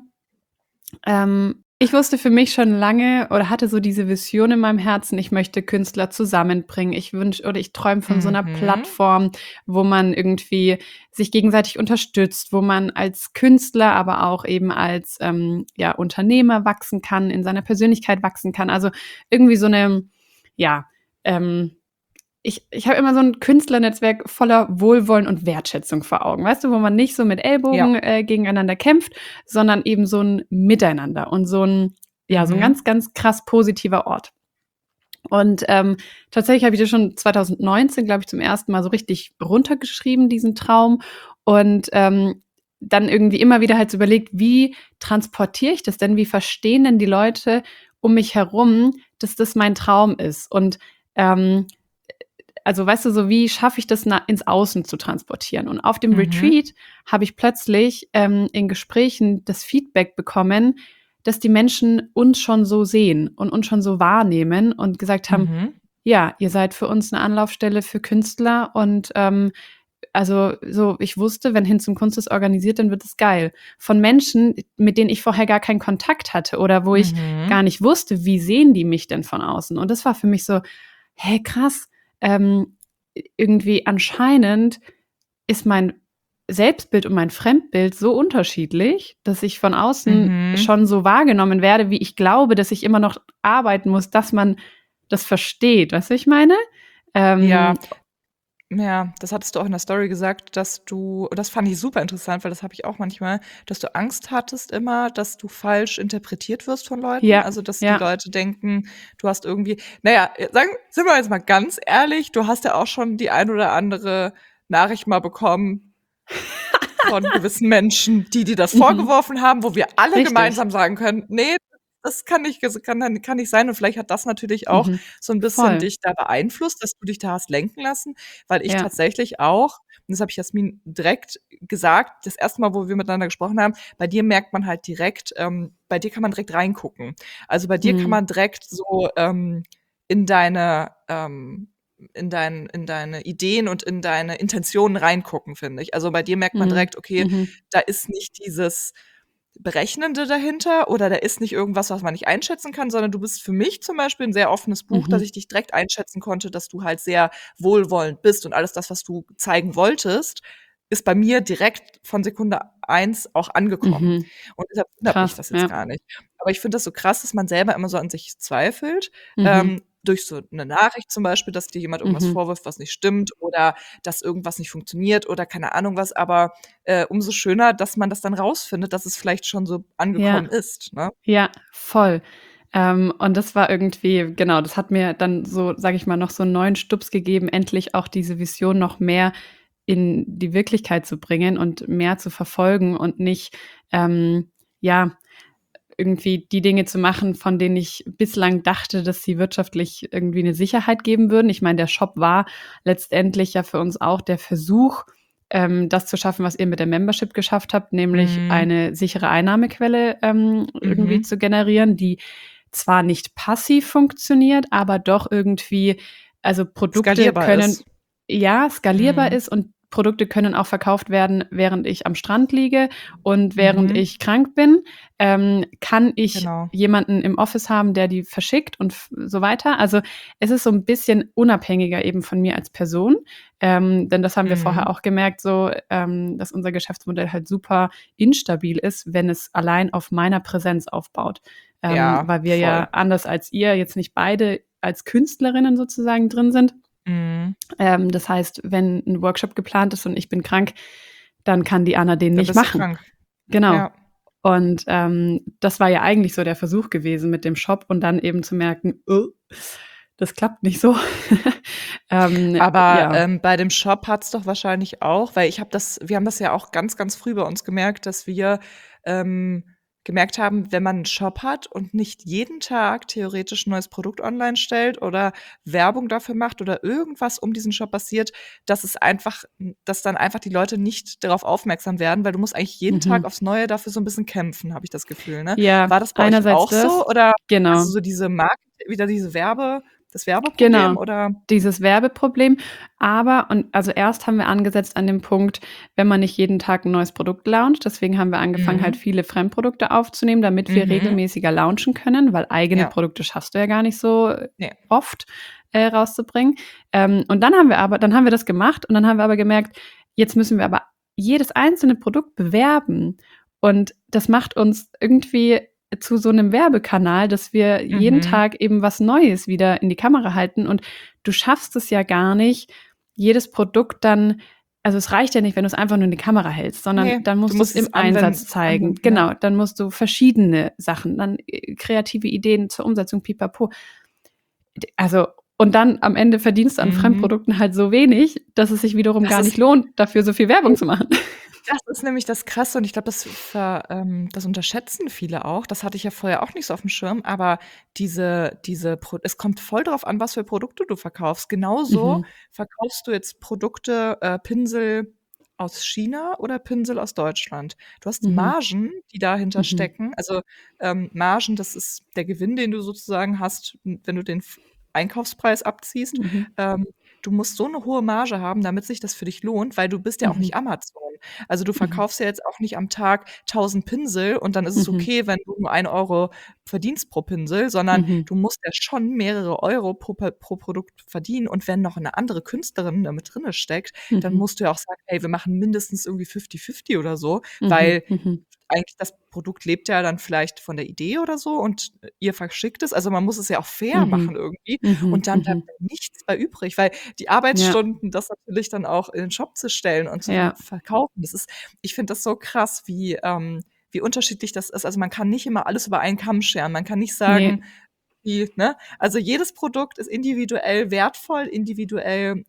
ich wusste für mich schon lange oder hatte so diese Vision in meinem Herzen, ich möchte Künstler zusammenbringen. Ich träume von so einer Plattform, wo man irgendwie sich gegenseitig unterstützt, wo man als Künstler, aber auch eben als Unternehmer wachsen kann, in seiner Persönlichkeit wachsen kann. Also irgendwie so eine, ich habe immer so ein Künstlernetzwerk voller Wohlwollen und Wertschätzung vor Augen, weißt du, wo man nicht so mit Ellbogen gegeneinander kämpft, sondern eben so ein Miteinander und so ein ganz, ganz krass positiver Ort. Und tatsächlich habe ich das schon 2019, glaube ich, zum ersten Mal so richtig runtergeschrieben, diesen Traum. Und dann irgendwie immer wieder halt so überlegt, wie transportiere ich das denn? Wie verstehen denn die Leute um mich herum, dass das mein Traum ist? Und also weißt du, so wie schaffe ich das ins Außen zu transportieren? Und auf dem Retreat habe ich plötzlich in Gesprächen das Feedback bekommen, dass die Menschen uns schon so sehen und uns schon so wahrnehmen und gesagt haben, ja, ihr seid für uns eine Anlaufstelle für Künstler und also so, ich wusste, wenn Hin zum Kunst ist organisiert, dann wird es geil. Von Menschen, mit denen ich vorher gar keinen Kontakt hatte oder wo ich gar nicht wusste, wie sehen die mich denn von außen? Und das war für mich so, hey, krass, irgendwie anscheinend ist mein Selbstbild und mein Fremdbild so unterschiedlich, dass ich von außen schon so wahrgenommen werde, wie ich glaube, dass ich immer noch arbeiten muss, dass man das versteht. Weißt du, was ich meine? Ja, das hattest du auch in der Story gesagt, dass du, das fand ich super interessant, weil das habe ich auch manchmal, dass du Angst hattest immer, dass du falsch interpretiert wirst von Leuten. Ja, Also, dass die ja. Leute denken, du hast irgendwie, naja, sind wir jetzt mal ganz ehrlich, du hast ja auch schon die ein oder andere Nachricht mal bekommen von gewissen Menschen, die dir das Mhm. vorgeworfen haben, wo wir alle Richtig. gemeinsam sagen können, nee, das kann nicht sein. Und vielleicht hat das natürlich auch so ein bisschen Voll. dich da beeinflusst, dass du dich da hast lenken lassen, weil ich Ja. tatsächlich auch, und das habe ich Jasmin direkt gesagt, das erste Mal, wo wir miteinander gesprochen haben, bei dir merkt man halt direkt, bei dir kann man direkt reingucken. Also, bei dir kann man direkt so, in deine, in deine Ideen und in deine Intentionen reingucken, finde ich. Also, bei dir merkt man direkt, okay, da ist nicht dieses Berechnende dahinter oder da ist nicht irgendwas, was man nicht einschätzen kann, sondern du bist für mich zum Beispiel ein sehr offenes Buch, dass ich dich direkt einschätzen konnte, dass du halt sehr wohlwollend bist und alles das, was du zeigen wolltest, ist bei mir direkt von Sekunde 1 auch angekommen. Und deshalb wundert mich Krass, das jetzt ja. gar nicht. Aber ich finde das so krass, dass man selber immer so an sich zweifelt, Mhm. durch so 'ne Nachricht zum Beispiel, dass dir jemand irgendwas vorwirft, was nicht stimmt oder dass irgendwas nicht funktioniert oder keine Ahnung was, aber, umso schöner, dass man das dann rausfindet, dass es vielleicht schon so angekommen Ja. ist, ne? Ja, voll. Und das war irgendwie genau, das hat mir dann so, sage ich mal, noch so 'n neuen Stups gegeben, endlich auch diese Vision noch mehr in die Wirklichkeit zu bringen und mehr zu verfolgen und nicht, ja, irgendwie die Dinge zu machen, von denen ich bislang dachte, dass sie wirtschaftlich irgendwie eine Sicherheit geben würden. Ich meine, der Shop war letztendlich ja für uns auch der Versuch, das zu schaffen, was ihr mit der Membership geschafft habt, nämlich Mhm. eine sichere Einnahmequelle, irgendwie Mhm. zu generieren, die zwar nicht passiv funktioniert, aber doch irgendwie also Produkte Skalierbar können ist. skalierbar Mhm. ist und Produkte können auch verkauft werden, während ich am Strand liege und während Mhm. ich krank bin. Kann ich Genau. jemanden im Office haben, der die verschickt und so weiter. Also es ist so ein bisschen unabhängiger eben von mir als Person, denn das haben wir vorher Mhm. auch gemerkt, so, dass unser Geschäftsmodell halt super instabil ist, wenn es allein auf meiner Präsenz aufbaut. Ja, Weil wir voll. ja anders als ihr jetzt nicht beide als Künstlerinnen sozusagen drin sind. Mhm. Das heißt, wenn ein Workshop geplant ist und ich bin krank, dann kann die Anna den Da nicht bist du machen. krank. Genau. Ja. Und, das war ja eigentlich so der Versuch gewesen mit dem Shop und dann eben zu merken: das klappt nicht so.“ Aber, Ja. bei dem Shop hat's doch wahrscheinlich auch, weil wir haben das ja auch ganz, ganz früh bei uns gemerkt, dass wir, ähm, gemerkt haben, wenn man 'n Shop hat und nicht jeden Tag theoretisch 'n neues Produkt online stellt oder Werbung dafür macht oder irgendwas um diesen Shop passiert, dass dann einfach die Leute nicht darauf aufmerksam werden, weil du musst eigentlich jeden Tag aufs Neue dafür so 'n bisschen kämpfen, habe ich das Gefühl, ne? Ja, War das bei euch einerseits auch so das. oder Genau. also so das Genau, Werbeproblem oder? dieses Werbeproblem. Aber und also erst haben wir angesetzt an dem Punkt, wenn man nicht jeden Tag 'n neues Produkt launcht. Deswegen haben wir angefangen, halt Mhm. viele Fremdprodukte aufzunehmen, damit wir Mhm. regelmäßiger launchen können, weil eigene Ja, Produkte schaffst du ja gar nicht so ne. oft, rauszubringen. Und dann haben wir das gemacht und dann haben wir aber gemerkt, jetzt müssen wir aber jedes einzelne Produkt bewerben. Und das macht uns irgendwie zu so 'nem Werbekanal, dass wir jeden Mhm. Tag eben was Neues wieder in die Kamera halten und du schaffst es ja gar nicht, jedes Produkt dann also, es reicht ja nicht, wenn du's einfach nur in die Kamera hältst, sondern Ne, dann du musst du's musst im es Einsatz zeigen. anwenden, ja. Genau, dann musst du verschiedene Sachen, dann, kreative Ideen zur Umsetzung, pipapo. Also und dann am Ende verdienst du an Mhm. Fremdprodukten halt so wenig, dass es sich wiederum Das gar ist nicht lohnt, dafür so viel Werbung zu machen. Das ist nämlich das Krasse und ich glaube, das unterschätzen viele auch. Das hatte ich ja vorher auch nicht so auf'm Schirm, aber es kommt voll drauf an, was für Produkte du verkaufst. Genauso Mhm, verkaufst du jetzt Produkte, Pinsel aus China oder Pinsel aus Deutschland. Du hast mhm, Margen, die dahinter mhm, stecken. Also, Margen, das ist der Gewinn, den du sozusagen hast, wenn du den Einkaufspreis abziehst. mhm, Ähm, Du musst so 'ne hohe Marge haben, damit sich das für dich lohnt, weil du bist ja auch mhm, nicht Amazon. Also, du mhm, verkaufst ja jetzt auch nicht am Tag 1.000 Pinsel und dann ist es mhm, okay, wenn du nur 1 € verdienst pro Pinsel, sondern mhm, du musst ja schon mehrere Euro pro Produkt verdienen und wenn noch 'ne andere Künstlerin da mit drinne steckt, dann mhm, musst du ja auch sagen: „Hey, wir machen mindestens irgendwie 50-50 oder so“, mhm, weil mhm. eigentlich das Produkt lebt ja dann vielleicht von der Idee oder so und ihr verschickt es. Also man muss es ja auch fair machen irgendwie und dann bleibt nichts bei übrig, weil die Arbeitsstunden, das natürlich dann auch in den Shop zu stellen und zu verkaufen, ich finde das so krass, wie unterschiedlich das ist. Also man kann nicht immer alles über einen Kamm scheren. Man kann nicht sagen, also jedes Produkt ist individuell wertvoll, individuell,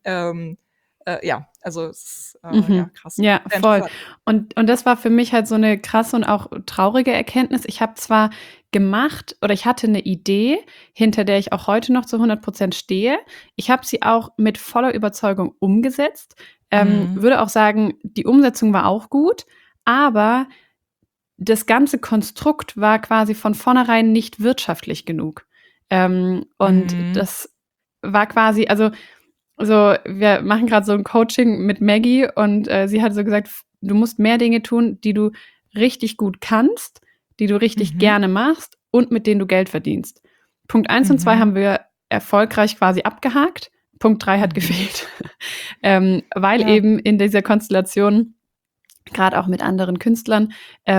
also es ist krass. Ja, voll. Und das war für mich halt so eine krasse und auch traurige Erkenntnis. Ich habe zwar gemacht oder ich hatte eine Idee, hinter der ich auch heute noch zu 100% stehe. Ich habe sie auch mit voller Überzeugung umgesetzt. Würde auch sagen, die Umsetzung war auch gut, aber das ganze Konstrukt war quasi von vornherein nicht wirtschaftlich genug. Und das war quasi, also wir machen gerade so ein Coaching mit Maggie und sie hat so gesagt, du musst mehr Dinge tun, die du richtig gut kannst, die du richtig gerne machst und mit denen du Geld verdienst. Punkt 1 und 2 haben wir erfolgreich quasi abgehakt. Punkt 3 hat gefehlt. Weil eben in dieser Konstellation, gerade auch mit anderen Künstlern,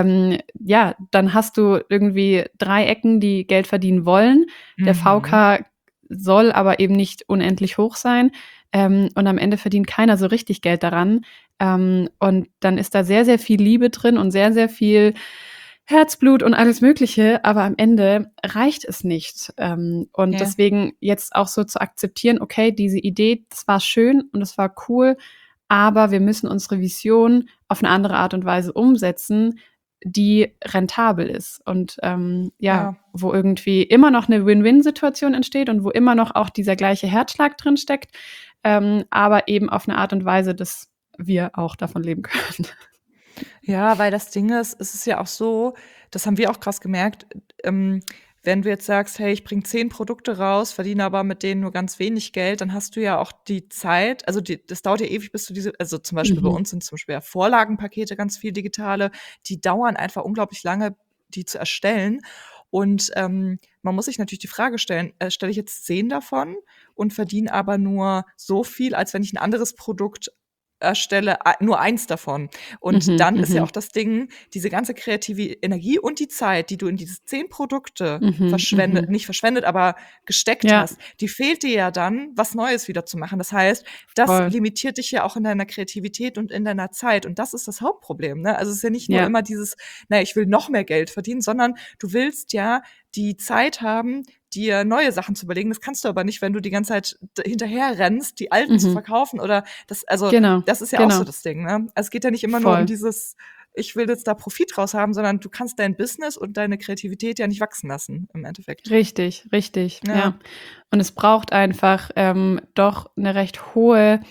dann hast du irgendwie 3 Ecken, die Geld verdienen wollen. Der VK soll aber eben nicht unendlich hoch sein. Und am Ende verdient keiner so richtig Geld daran. Und dann ist da sehr, sehr viel Liebe drin und sehr, sehr viel Herzblut und alles Mögliche. Aber am Ende reicht es nicht. Und deswegen jetzt auch so zu akzeptieren, okay, diese Idee, das war schön und das war cool, aber wir müssen unsere Vision auf eine andere Art und Weise umsetzen, die rentabel ist und wo irgendwie immer noch eine Win-Win-Situation entsteht und wo immer noch auch dieser gleiche Herzschlag drin steckt, aber eben auf eine Art und Weise, dass wir auch davon leben können. Ja, weil das Ding ist, es ist ja auch so, das haben wir auch krass gemerkt, wenn du jetzt sagst, hey, ich bringe 10 Produkte raus, verdiene aber mit denen nur ganz wenig Geld, dann hast du ja auch die Zeit, also das dauert ja ewig, bis du also zum Beispiel bei uns sind zum Beispiel Vorlagenpakete ganz viel digitale, die dauern einfach unglaublich lange, die zu erstellen. Und man muss sich natürlich die Frage stellen, stelle ich jetzt 10 davon und verdiene aber nur so viel, als wenn ich ein anderes Produkt erstelle, nur 1 davon. Und dann ist ja auch das Ding, diese ganze kreative Energie und die Zeit, die du in diese 10 Produkte nicht verschwendet, aber gesteckt hast, die fehlt dir ja dann, was Neues wieder zu machen. Das heißt, das limitiert dich ja auch in deiner Kreativität und in deiner Zeit. Und das ist das Hauptproblem, ne? Also es ist ja nicht nur immer dieses, ich will noch mehr Geld verdienen, sondern du willst ja die Zeit haben, dir neue Sachen zu überlegen. Das kannst du aber nicht, wenn du die ganze Zeit hinterher rennst, die alten zu verkaufen oder das, also das ist ja auch so das Ding, ne? Also es geht ja nicht immer nur um dieses, ich will jetzt da Profit raus haben, sondern du kannst dein Business und deine Kreativität ja nicht wachsen lassen im Endeffekt. Richtig, ja. Und es braucht einfach doch einen recht hohen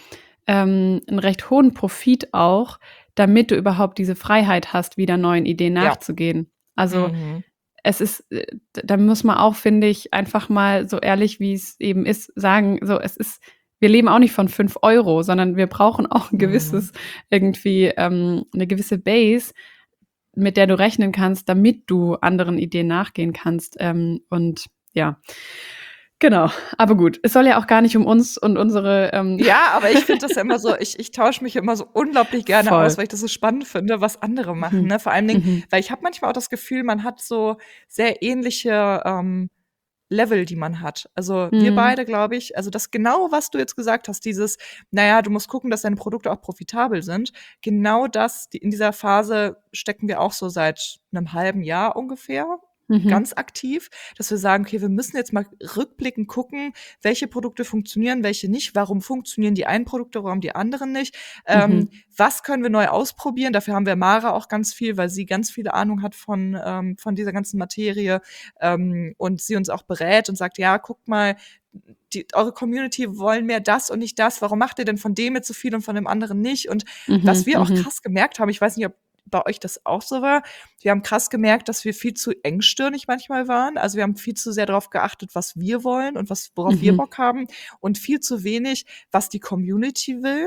Profit auch, damit du überhaupt diese Freiheit hast, wieder neuen Ideen nachzugehen. Also es ist, da muss man auch, finde ich, einfach mal so ehrlich, wie es eben ist, sagen, so, wir leben auch nicht von 5 Euro, sondern wir brauchen auch ein gewisses, irgendwie, eine gewisse Base, mit der du rechnen kannst, damit du anderen Ideen nachgehen kannst. Und ja, genau. Aber gut, es soll ja auch gar nicht um uns und unsere Ja, aber ich finde das ja immer so, ich tausche mich immer so unglaublich gerne aus, weil ich das so spannend finde, was andere machen. Ne? Vor allen Dingen, weil ich habe manchmal auch das Gefühl, man hat so sehr ähnliche Level, die man hat. Also wir beide, glaube ich, also das genau, was du jetzt gesagt hast, dieses, du musst gucken, dass deine Produkte auch profitabel sind. Genau das, in dieser Phase stecken wir auch so seit einem halben Jahr ungefähr. Ganz aktiv, dass wir sagen, okay, wir müssen jetzt mal rückblickend gucken, welche Produkte funktionieren, welche nicht, warum funktionieren die einen Produkte, warum die anderen nicht, was können wir neu ausprobieren, dafür haben wir Mara auch ganz viel, weil sie ganz viel Ahnung hat von dieser ganzen Materie und sie uns auch berät und sagt, ja, guckt mal, eure Community wollen mehr das und nicht das, warum macht ihr denn von dem jetzt so viel und von dem anderen nicht? Und was wir auch krass gemerkt haben, ich weiß nicht, ob bei euch das auch so war. Wir haben krass gemerkt, dass wir viel zu engstirnig manchmal waren. Also wir haben viel zu sehr darauf geachtet, was wir wollen und worauf wir Bock haben und viel zu wenig, was die Community will.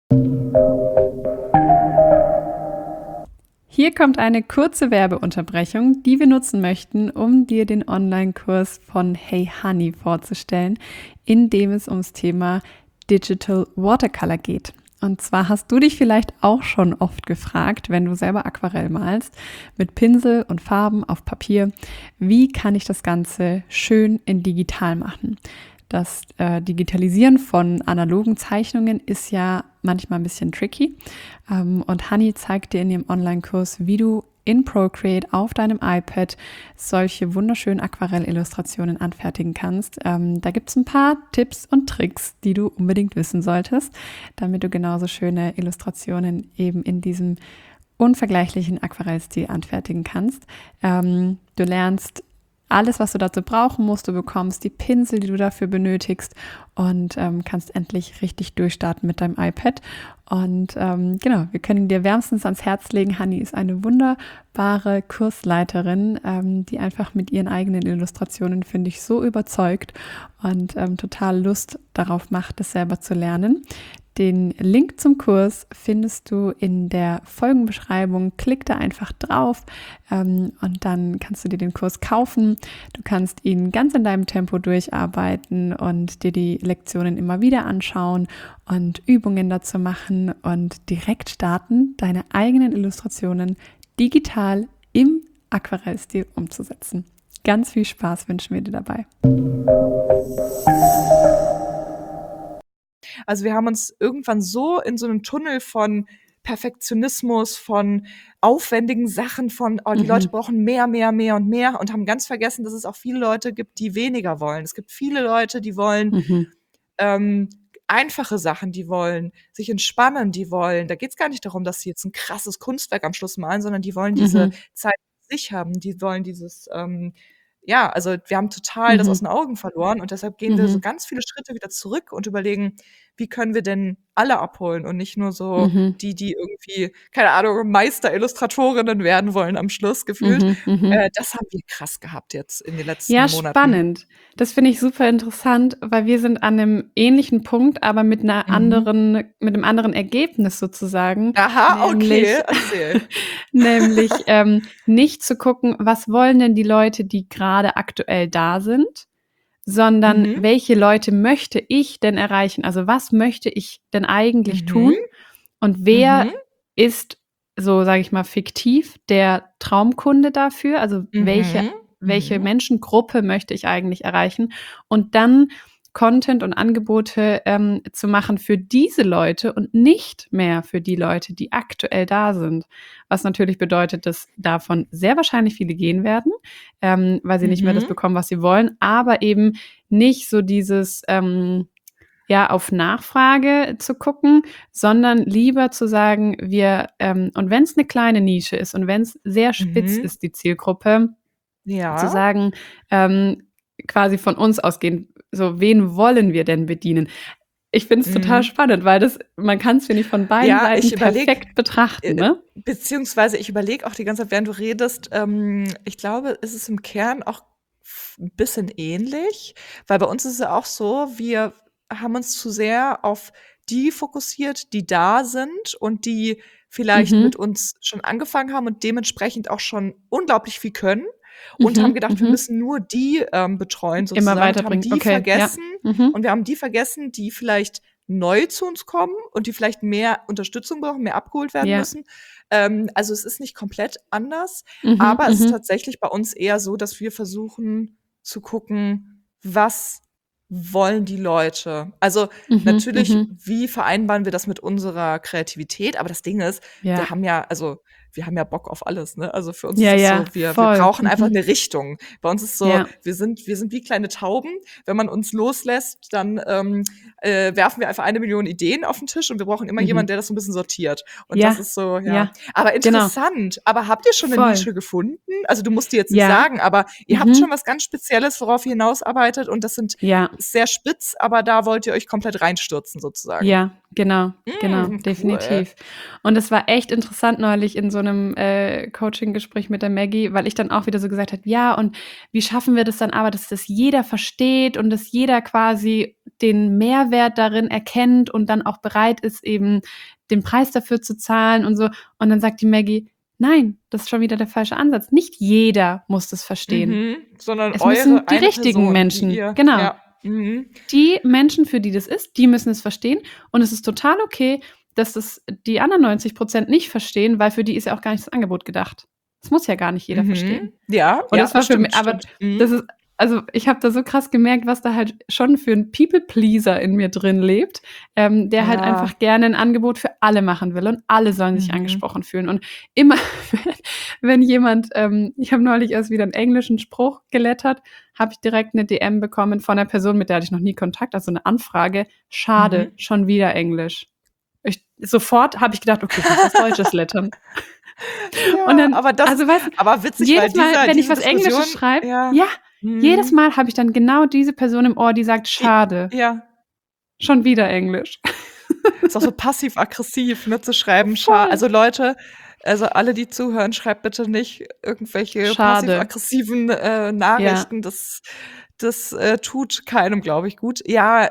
Hier kommt eine kurze Werbeunterbrechung, die wir nutzen möchten, um dir den Online-Kurs von Hey Honey vorzustellen, in dem es ums Thema Digital Watercolor geht. Und zwar hast du dich vielleicht auch schon oft gefragt, wenn du selber Aquarell malst, mit Pinsel und Farben auf Papier, wie kann ich das Ganze schön in digital machen? Das Digitalisieren von analogen Zeichnungen ist ja manchmal ein bisschen tricky. Und Hanni zeigt dir in ihrem Online-Kurs, wie du in Procreate auf deinem iPad solche wunderschönen Aquarellillustrationen anfertigen kannst. Da gibt es ein paar Tipps und Tricks, die du unbedingt wissen solltest, damit du genauso schöne Illustrationen eben in diesem unvergleichlichen Aquarellstil anfertigen kannst. Du lernst alles, was du dazu brauchen musst. Du bekommst die Pinsel, die du dafür benötigst und kannst endlich richtig durchstarten mit deinem iPad. Und genau, wir können dir wärmstens ans Herz legen. Hanni ist eine wunderbare Kursleiterin, die einfach mit ihren eigenen Illustrationen, finde ich, so überzeugt und total Lust darauf macht, das selber zu lernen. Den Link zum Kurs findest du in der Folgenbeschreibung. Klick da einfach drauf und dann kannst du dir den Kurs kaufen. Du kannst ihn ganz in deinem Tempo durcharbeiten und dir die Lektionen immer wieder anschauen und Übungen dazu machen und direkt starten, deine eigenen Illustrationen digital im Aquarellstil umzusetzen. Ganz viel Spaß wünschen wir dir dabei. Also wir haben uns irgendwann so in so einem Tunnel von Perfektionismus, von aufwendigen Sachen, von die Leute brauchen mehr und haben ganz vergessen, dass es auch viele Leute gibt, die weniger wollen. Es gibt viele Leute, die wollen einfache Sachen, die wollen sich entspannen, die wollen, da geht es gar nicht darum, dass sie jetzt ein krasses Kunstwerk am Schluss malen, sondern die wollen diese Zeit für sich haben, die wollen dieses also wir haben total das aus den Augen verloren und deshalb gehen wir so ganz viele Schritte wieder zurück und überlegen, wie können wir denn alle abholen und nicht nur so die irgendwie, keine Ahnung, Meister-Illustratorinnen werden wollen am Schluss gefühlt. Das haben wir krass gehabt jetzt in den letzten Monaten. Ja, spannend. Das finde ich super interessant, weil wir sind an einem ähnlichen Punkt, aber mit einer mit einem anderen Ergebnis sozusagen. Aha, okay, erzähl. Nämlich nicht zu gucken, was wollen denn die Leute, die gerade aktuell da sind, sondern welche Leute möchte ich denn erreichen? Also was möchte ich denn eigentlich tun? Und wer ist, so sage ich mal, fiktiv der Traumkunde dafür? Also welche Menschengruppe möchte ich eigentlich erreichen? Und dann Content und Angebote zu machen für diese Leute und nicht mehr für die Leute, die aktuell da sind. Was natürlich bedeutet, dass davon sehr wahrscheinlich viele gehen werden, weil sie nicht mehr das bekommen, was sie wollen, aber eben nicht so dieses auf Nachfrage zu gucken, sondern lieber zu sagen, und wenn es eine kleine Nische ist und wenn es sehr spitz ist, die Zielgruppe, zu sagen, quasi von uns ausgehen, so wen wollen wir denn bedienen? Ich finde es total spannend, weil man kann es, finde ich, von beiden Seiten perfekt betrachten. Ne? Beziehungsweise ich überlege auch die ganze Zeit, während du redest, ich glaube, es ist im Kern auch ein bisschen ähnlich, weil bei uns ist es ja auch so, wir haben uns zu sehr auf die fokussiert, die da sind und die vielleicht mit uns schon angefangen haben und dementsprechend auch schon unglaublich viel können. Und haben gedacht, wir müssen nur die betreuen sozusagen. Immer weiterbringen. Und haben die vergessen. Und wir haben die vergessen, die vielleicht neu zu uns kommen und die vielleicht mehr Unterstützung brauchen, mehr abgeholt werden müssen. Also es ist nicht komplett anders, aber es ist tatsächlich bei uns eher so, dass wir versuchen zu gucken, was wollen die Leute? Also natürlich, wie vereinbaren wir das mit unserer Kreativität? Aber das Ding ist, wir haben ja Bock auf alles, ne? Also für uns ist es so, wir brauchen einfach eine Richtung. Bei uns ist so, wir sind wie kleine Tauben. Wenn man uns loslässt, dann werfen wir einfach 1 Million Ideen auf den Tisch und wir brauchen immer jemanden, der das so ein bisschen sortiert. Und das ist so, Aber interessant. Aber habt ihr schon eine Nische gefunden? Also du musst dir jetzt nicht sagen, aber ihr habt schon was ganz Spezielles, worauf ihr hinausarbeitet und das ist sehr spitz, aber da wollt ihr euch komplett reinstürzen sozusagen. Ja, genau, definitiv. Und es war echt interessant neulich in so einem Coaching-Gespräch mit der Maggie, weil ich dann auch wieder so gesagt habe, ja, und wie schaffen wir das dann aber, dass das jeder versteht und dass jeder quasi den Mehrwert darin erkennt und dann auch bereit ist, eben den Preis dafür zu zahlen und so. Und dann sagt die Maggie, nein, das ist schon wieder der falsche Ansatz. Nicht jeder muss das verstehen. Sondern es müssen die richtigen Person, Menschen, genau. Die Menschen, für die das ist, die müssen es verstehen. Und es ist total okay, dass das die anderen 90% nicht verstehen, weil für die ist ja auch gar nicht das Angebot gedacht. Das muss ja gar nicht jeder verstehen. Ja, und das war für mich, aber das ist, also ich habe da so krass gemerkt, was da halt schon für ein People-Pleaser in mir drin lebt, der halt einfach gerne ein Angebot für alle machen will und alle sollen sich angesprochen fühlen. Und immer, wenn jemand, ich habe neulich erst wieder einen englischen Spruch gelettert, habe ich direkt eine DM bekommen von einer Person, mit der hatte ich noch nie Kontakt, also eine Anfrage. Schade, schon wieder Englisch. Sofort habe ich gedacht, okay, ich muss was Deutsches lettern. Ja, und dann, aber witzig, jedes weil Mal, wenn ich was Englisches schreibe, jedes Mal habe ich dann genau diese Person im Ohr, die sagt, schade. Ja. Schon wieder Englisch. Ist auch so passiv-aggressiv, ne, zu schreiben, schade. Also Leute, also alle, die zuhören, schreibt bitte nicht irgendwelche passiv-aggressiven Nachrichten. Das tut keinem, glaube ich, gut. Ja,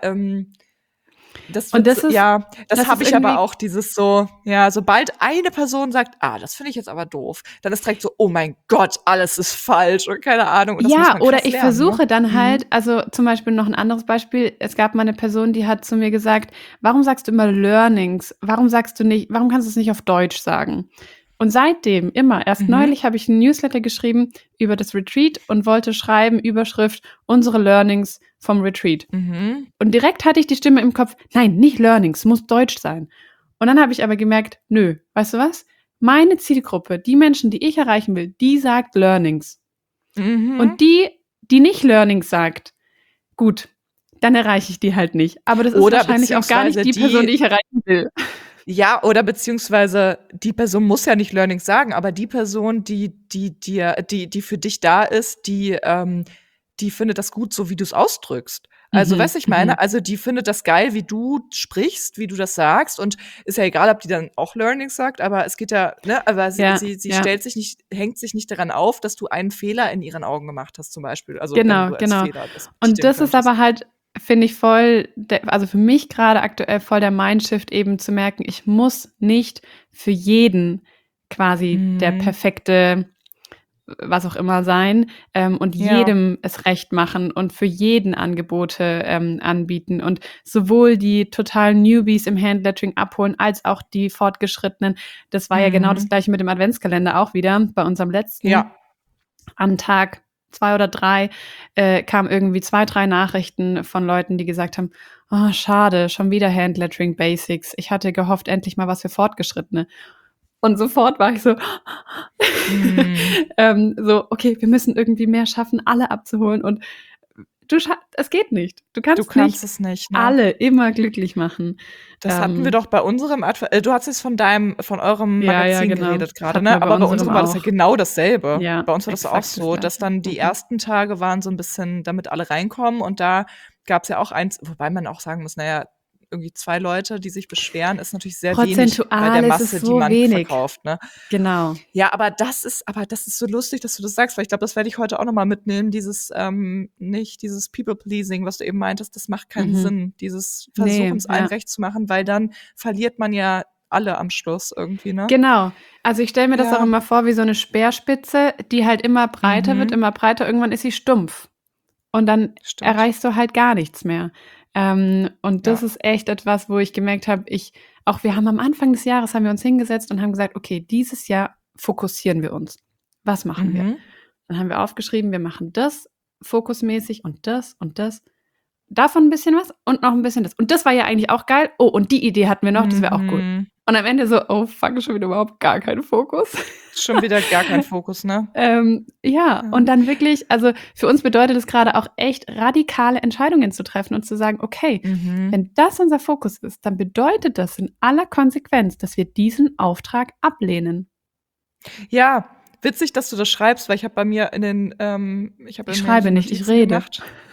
das habe ich aber auch, dieses so, ja, sobald eine Person sagt, das finde ich jetzt aber doof, dann ist direkt so, oh mein Gott, alles ist falsch und keine Ahnung. Und das muss man oder ich lernen, versuche dann halt, also zum Beispiel noch ein anderes Beispiel, es gab mal eine Person, die hat zu mir gesagt, warum sagst du immer Learnings? Warum kannst du es nicht auf Deutsch sagen? Und seitdem immer, erst neulich habe ich ein Newsletter geschrieben über das Retreat und wollte schreiben, Überschrift, unsere Learnings vom Retreat. Und direkt hatte ich die Stimme im Kopf, nein, nicht Learnings, muss Deutsch sein. Und dann habe ich aber gemerkt, nö, weißt du was? Meine Zielgruppe, die Menschen, die ich erreichen will, die sagt Learnings. Und die nicht Learnings sagt, gut, dann erreiche ich die halt nicht. Aber das ist wahrscheinlich auch gar nicht die Person, die ich erreichen will. Ja, oder beziehungsweise die Person muss ja nicht Learnings sagen, aber die Person, die für dich da ist, die findet das gut, so wie du es ausdrückst. Also, weißt du, ich meine, also die findet das geil, wie du sprichst, wie du das sagst, und ist ja egal, ob die dann auch Learnings sagt, aber es geht ja, ne, aber sie hängt sich nicht daran auf, dass du einen Fehler in ihren Augen gemacht hast, zum Beispiel. Also genau. Fehler, und das ist aber halt, finde ich also für mich gerade aktuell voll der Mindshift, eben zu merken, ich muss nicht für jeden quasi der perfekte was auch immer sein und jedem es recht machen und für jeden Angebote anbieten und sowohl die totalen Newbies im Handlettering abholen, als auch die Fortgeschrittenen. Das war ja genau das Gleiche mit dem Adventskalender auch wieder. Bei unserem letzten an Tag 2 oder 3 kamen irgendwie 2, 3 Nachrichten von Leuten, die gesagt haben, oh, schade, schon wieder Handlettering Basics. Ich hatte gehofft, endlich mal was für Fortgeschrittene. Und sofort war ich so, okay, wir müssen irgendwie mehr schaffen, alle abzuholen. Und es geht nicht. Du kannst es nicht, ne? Alle immer glücklich machen. Das hatten wir doch bei unserem du hast jetzt von eurem Magazin geredet gerade, ne? Aber bei unserem war das ja genau dasselbe. Ja, bei uns war das auch so, dass dann die ersten Tage waren so ein bisschen, damit alle reinkommen, und da gab es ja auch eins, wobei man auch sagen muss, naja, irgendwie 2 Leute, die sich beschweren, ist natürlich sehr wenig bei der Masse, die man verkauft, ne? Genau. Ja, aber das ist so lustig, dass du das sagst, weil ich glaube, das werde ich heute auch nochmal mitnehmen, nicht dieses People-Pleasing, was du eben meintest, das macht keinen Sinn, dieses Versuchen, es allen recht zu machen, weil dann verliert man ja alle am Schluss irgendwie, ne? Genau. Also ich stelle mir das auch immer vor wie so eine Speerspitze, die halt immer breiter wird, immer breiter, irgendwann ist sie stumpf. Und dann erreichst du halt gar nichts mehr. Und das ist echt etwas, wo ich gemerkt habe, wir haben am Anfang des Jahres haben wir uns hingesetzt und haben gesagt, okay, dieses Jahr fokussieren wir uns. Was machen wir? Dann haben wir aufgeschrieben, wir machen das fokusmäßig und das und das. Davon ein bisschen was und noch ein bisschen das. Und das war ja eigentlich auch geil. Oh, und die Idee hatten wir noch, das wäre auch gut. Und am Ende so, oh fuck, schon wieder überhaupt gar kein Fokus. Schon wieder gar kein Fokus, ne? Und dann wirklich, also für uns bedeutet es gerade auch echt radikale Entscheidungen zu treffen und zu sagen, okay, wenn das unser Fokus ist, dann bedeutet das in aller Konsequenz, dass wir diesen Auftrag ablehnen. Ja, witzig, dass du das schreibst, weil ich habe bei mir ich schreibe nicht, ich rede.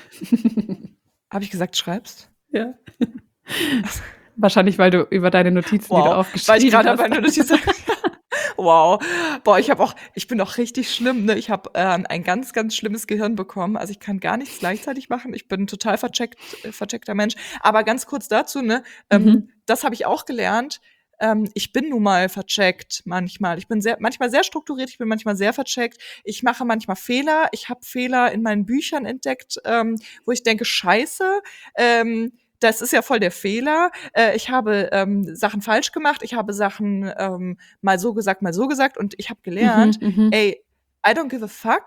Habe ich gesagt, schreibst? Ja. Wahrscheinlich, weil du über deine Notizen, die du aufgeschrieben hast. Weil ich gerade meine Notizen. Wow. Boah, ich bin doch richtig schlimm, ne? Ich habe ein ganz, ganz schlimmes Gehirn bekommen. Also ich kann gar nichts gleichzeitig machen. Ich bin ein total vercheckter Mensch. Aber ganz kurz dazu, ne? Das habe ich auch gelernt. Ich bin nun mal vercheckt manchmal. Ich bin manchmal sehr strukturiert, ich bin manchmal sehr vercheckt. Ich mache manchmal Fehler. Ich habe Fehler in meinen Büchern entdeckt, wo ich denke, scheiße, das ist ja voll der Fehler. Ich habe Sachen falsch gemacht, ich habe Sachen mal so gesagt und ich habe gelernt, ey, I don't give a fuck.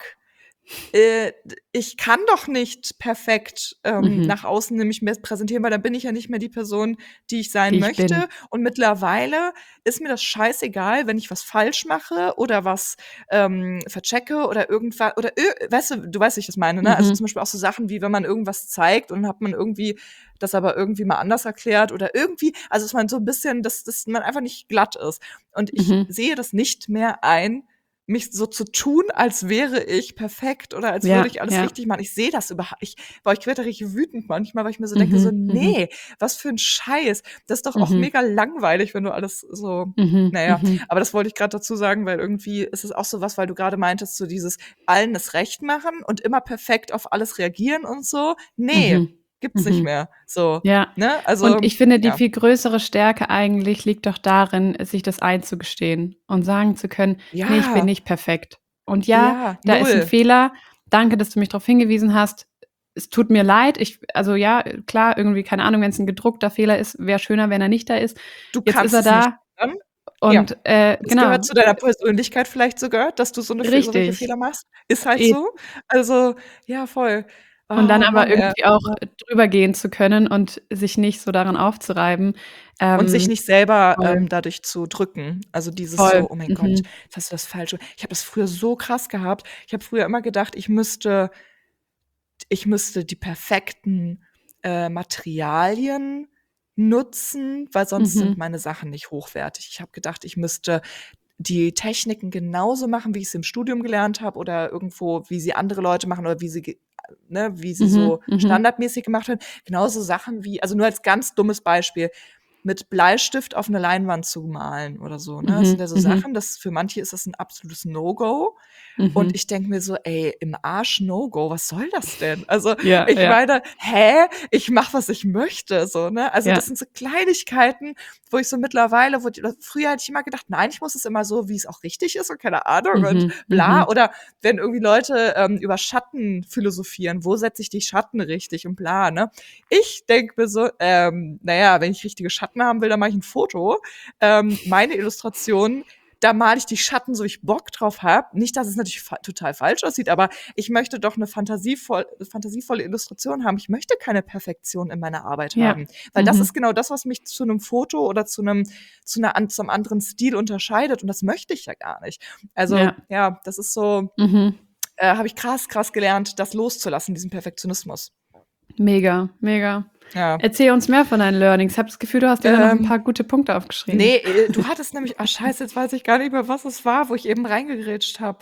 Ich kann doch nicht perfekt nach außen nämlich mehr präsentieren, weil dann bin ich ja nicht mehr die Person, die ich sein möchte. Und mittlerweile ist mir das scheißegal, wenn ich was falsch mache oder was verchecke oder irgendwas, oder weißt du weißt, wie ich das meine, ne? Also zum Beispiel auch so Sachen wie, wenn man irgendwas zeigt und dann hat man irgendwie das aber irgendwie mal anders erklärt oder irgendwie, also dass man so ein bisschen, dass man einfach nicht glatt ist. Und ich sehe das nicht mehr ein, mich so zu tun, als wäre ich perfekt oder als würde ich alles richtig machen. Ich sehe das überhaupt. Ich werde da richtig wütend manchmal, weil ich mir so denke, so, nee, was für ein Scheiß. Das ist doch auch mega langweilig, wenn du alles so, aber das wollte ich gerade dazu sagen, weil irgendwie ist es auch so was, weil du gerade meintest, so dieses allen das Recht machen und immer perfekt auf alles reagieren und so. Nee. Gibt's nicht mehr. So. Ja. Ne? Also, und ich finde, die viel größere Stärke eigentlich liegt doch darin, sich das einzugestehen und sagen zu können, nee, ich bin nicht perfekt. Und da ist ein Fehler. Danke, dass du mich darauf hingewiesen hast. Es tut mir leid. Also ja, klar, irgendwie, keine Ahnung, wenn es ein gedruckter Fehler ist, wäre schöner, wenn er nicht da ist. Jetzt ist er da. Und das gehört zu deiner Persönlichkeit vielleicht sogar, dass du solche Fehler machst. Ist halt so. Also, ja, voll. Und dann aber irgendwie auch drüber gehen zu können und sich nicht so daran aufzureiben. Und sich nicht selber dadurch zu drücken. Also dieses so, oh mein Gott, jetzt hast du das Falsche. Ich habe das früher so krass gehabt. Ich habe früher immer gedacht, ich müsste die perfekten Materialien nutzen, weil sonst sind meine Sachen nicht hochwertig. Ich habe gedacht, ich müsste die Techniken genauso machen, wie ich es im Studium gelernt habe oder irgendwo, wie sie andere Leute machen oder wie sie so standardmäßig gemacht haben. Genauso Sachen wie, also nur als ganz dummes Beispiel, mit Bleistift auf eine Leinwand zu malen oder so. Ne? Das sind ja so Sachen, für manche ist das ein absolutes No-Go. Und ich denke mir so, ey, im Arsch No-Go, was soll das denn? Also ich meine, ich mache, was ich möchte. So, ne? Also das sind so Kleinigkeiten, wo ich so mittlerweile, früher hatte ich immer gedacht, nein, ich muss es immer so, wie es auch richtig ist und keine Ahnung und bla. Oder wenn irgendwie Leute über Schatten philosophieren, wo setze ich die Schatten richtig und bla. Ne? Ich denke mir so, wenn ich richtige Schatten haben will, dann mache ich ein Foto. Meine Illustrationen, da male ich die Schatten, so ich Bock drauf habe. Nicht, dass es natürlich total falsch aussieht, aber ich möchte doch eine fantasievolle Illustration haben. Ich möchte keine Perfektion in meiner Arbeit haben. Weil das ist genau das, was mich zu einem Foto oder zum anderen Stil unterscheidet. Und das möchte ich ja gar nicht. Also, das ist so, habe ich krass gelernt, das loszulassen, diesen Perfektionismus. Mega. Ja. Erzähl uns mehr von deinen Learnings. Ich habe das Gefühl, du hast dir da noch ein paar gute Punkte aufgeschrieben. Nee, du hattest nämlich, scheiße, jetzt weiß ich gar nicht mehr, was es war, wo ich eben reingegrätscht habe.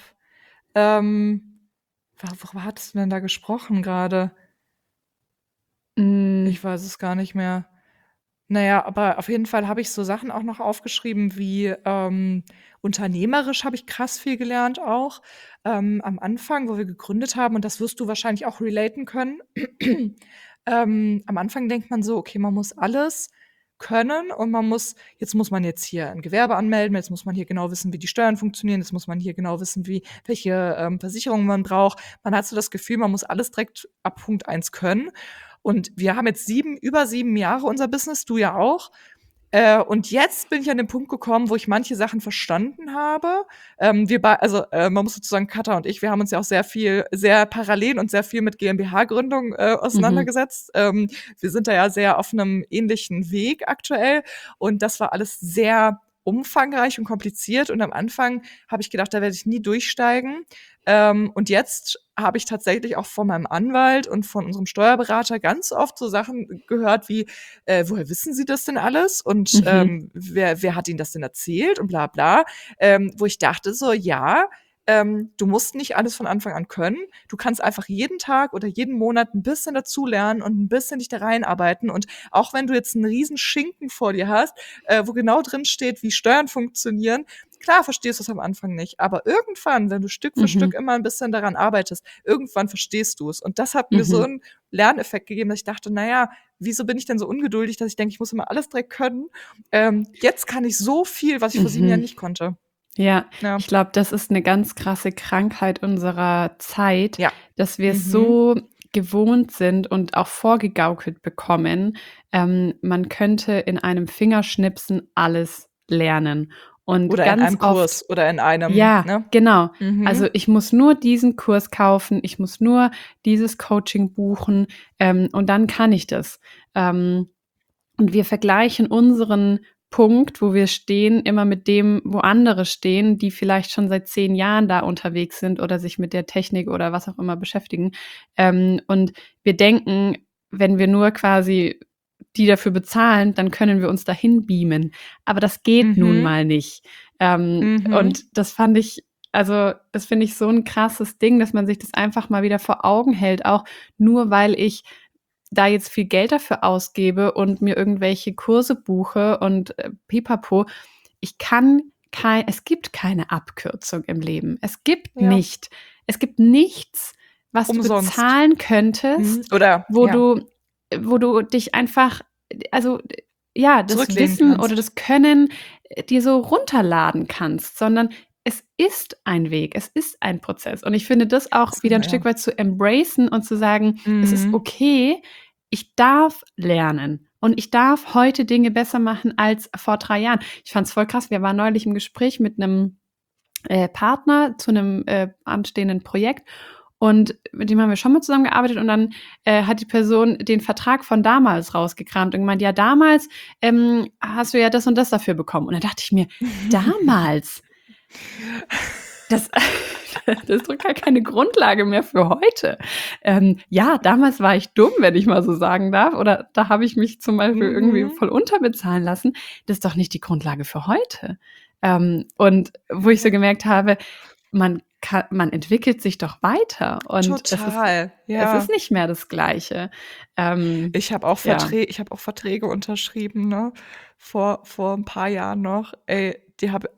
Worüber hattest du denn da gesprochen gerade? Ich weiß es gar nicht mehr. Naja, aber auf jeden Fall habe ich so Sachen auch noch aufgeschrieben wie unternehmerisch habe ich krass viel gelernt auch. Am Anfang, wo wir gegründet haben, und das wirst du wahrscheinlich auch relaten können. Am Anfang denkt man so, okay, man muss alles können und jetzt muss man hier ein Gewerbe anmelden, jetzt muss man hier genau wissen, wie die Steuern funktionieren, jetzt muss man hier genau wissen, welche Versicherungen man braucht. Man hat so das Gefühl, man muss alles direkt ab Punkt 1 können. Und wir haben jetzt über 7 Jahre unser Business, du ja auch. Und jetzt bin ich an den Punkt gekommen, wo ich manche Sachen verstanden habe. Man muss sozusagen, Katha und ich, wir haben uns ja auch sehr parallel und sehr viel mit GmbH-Gründung auseinandergesetzt. Wir sind da ja sehr auf einem ähnlichen Weg aktuell. Und das war alles sehr umfangreich und kompliziert. Und am Anfang habe ich gedacht, da werde ich nie durchsteigen. Und jetzt habe ich tatsächlich auch von meinem Anwalt und von unserem Steuerberater ganz oft so Sachen gehört wie, woher wissen Sie das denn alles? Und wer hat Ihnen das denn erzählt? Und bla bla. Wo ich dachte so, du musst nicht alles von Anfang an können. Du kannst einfach jeden Tag oder jeden Monat ein bisschen dazulernen und ein bisschen dich da reinarbeiten. Und auch wenn du jetzt einen riesen Schinken vor dir hast, wo genau drin steht, wie Steuern funktionieren, klar verstehst du es am Anfang nicht. Aber irgendwann, wenn du Stück für Stück immer ein bisschen daran arbeitest, irgendwann verstehst du es. Und das hat mir so einen Lerneffekt gegeben, dass ich dachte, naja, wieso bin ich denn so ungeduldig, dass ich denke, ich muss immer alles direkt können. Jetzt kann ich so viel, was ich vor 7 Jahren nicht konnte. Ja, ich glaube, das ist eine ganz krasse Krankheit unserer Zeit, dass wir es so gewohnt sind und auch vorgegaukelt bekommen, man könnte in einem Fingerschnipsen alles lernen. Und Oder in ganz einem Kurs oft, oder in einem, ja, ne? genau. Also Mhm. ich muss nur diesen Kurs kaufen, ich muss nur dieses Coaching buchen, und dann kann ich das. Und wir vergleichen unseren Punkt, wo wir stehen, immer mit dem, wo andere stehen, die vielleicht schon seit 10 Jahren da unterwegs sind oder sich mit der Technik oder was auch immer beschäftigen. Und wir denken, wenn wir nur quasi die dafür bezahlen, dann können wir uns dahin beamen. Aber das geht nun Mhm. mal nicht. Mhm. Und das finde ich so ein krasses Ding, dass man sich das einfach mal wieder vor Augen hält, auch nur weil ich da jetzt viel Geld dafür ausgebe und mir irgendwelche Kurse buche und pipapo. Es gibt keine Abkürzung im Leben. Es gibt Ja. nichts, was du Umsonst. bezahlen könntest, Oder, wo ja, du dich einfach, also ja, das zurücklehnen Wissen oder kannst. das Können dir so runterladen kannst, sondern es ist ein Weg, es ist ein Prozess. Und ich finde das auch So, wieder ein ja. Stück weit zu embracen und zu sagen, es ist Mhm. okay, ich darf lernen und ich darf heute Dinge besser machen als vor 3 Jahren. Ich fand es voll krass. Wir waren neulich im Gespräch mit einem Partner zu einem anstehenden Projekt und mit dem haben wir schon mal zusammengearbeitet und dann hat die Person den Vertrag von damals rausgekramt und gemeint, ja, damals hast du ja das und das dafür bekommen. Und dann dachte ich mir, damals? Das, das ist doch gar keine Grundlage mehr für heute. Ja, damals war ich dumm, wenn ich mal so sagen darf. Oder da habe ich mich zum Beispiel irgendwie Mhm. voll unterbezahlen lassen. Das ist doch nicht die Grundlage für heute. Und wo ich so gemerkt habe, man entwickelt sich doch weiter und Total, es ist ja. nicht mehr das Gleiche. Ich habe auch Ja. Verträge unterschrieben, ne? Vor ein paar Jahren noch. Ey, die habe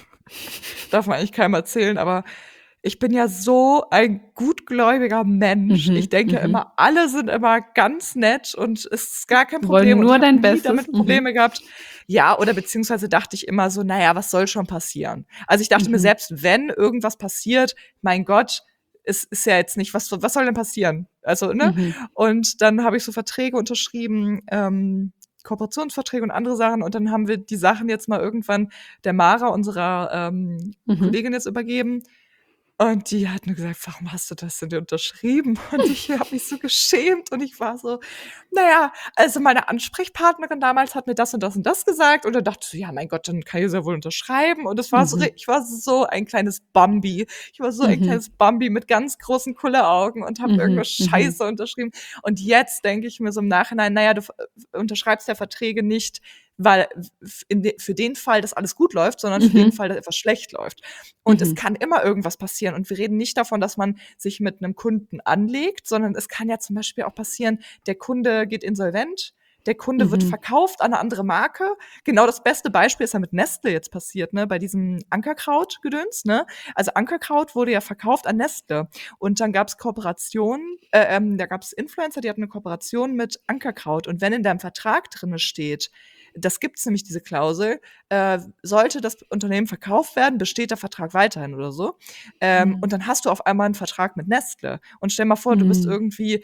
darf man eigentlich keinem erzählen, aber ich bin ja so ein gutgläubiger Mensch. Ich Mhm, denke ja mhm. immer, alle sind immer ganz nett und es ist gar kein Wir wollen Problem und nur ich habe dein nie Bestes. damit Probleme gehabt. Ja, oder beziehungsweise dachte ich immer so: „Na ja, was soll schon passieren?“ Also, ich dachte mir, Mhm, selbst wenn irgendwas passiert, mein Gott, es ist ja jetzt nicht was soll denn passieren? Also, ne? mhm, Und dann habe ich so Verträge unterschrieben, Kooperationsverträge und andere Sachen und dann haben wir die Sachen jetzt mal irgendwann der Mara, unserer, mhm. Kollegin jetzt übergeben und die hat nur gesagt: „Warum hast du das denn unterschrieben?“ Und ich habe mich so geschämt und ich war so: „Na ja, also meine Ansprechpartnerin damals hat mir das und das und das gesagt“ und dann dachte ich so: „Ja, mein Gott, dann kann ich es ja wohl unterschreiben“ und es war so Mhm, ich war so ein kleines Bambi. Ich war so ein mhm, kleines Bambi mit ganz großen Kulleraugen und habe mhm, irgendwas mhm, Scheiße unterschrieben. Und jetzt denke ich mir so im Nachhinein: „Na ja, du unterschreibst ja Verträge nicht, weil für den Fall, dass alles gut läuft, sondern für den mhm, Fall, dass etwas schlecht läuft.“ Und es mhm, kann immer irgendwas passieren. Und wir reden nicht davon, dass man sich mit einem Kunden anlegt, sondern es kann ja zum Beispiel auch passieren, der Kunde geht insolvent, der Kunde wird mhm, verkauft an eine andere Marke. Genau das beste Beispiel ist ja mit Nestle jetzt passiert, ne, bei diesem Ankerkraut-Gedöns, ne? Also Ankerkraut wurde ja verkauft an Nestle. Und dann gab's Kooperationen, da gab's Influencer, die hatten eine Kooperation mit Ankerkraut. Und wenn in deinem Vertrag drinne steht, das gibt's nämlich diese Klausel, sollte das Unternehmen verkauft werden, besteht der Vertrag weiterhin oder so. mhm, Und dann hast du auf einmal einen Vertrag mit Nestle. Und stell mal vor, du bist mhm. irgendwie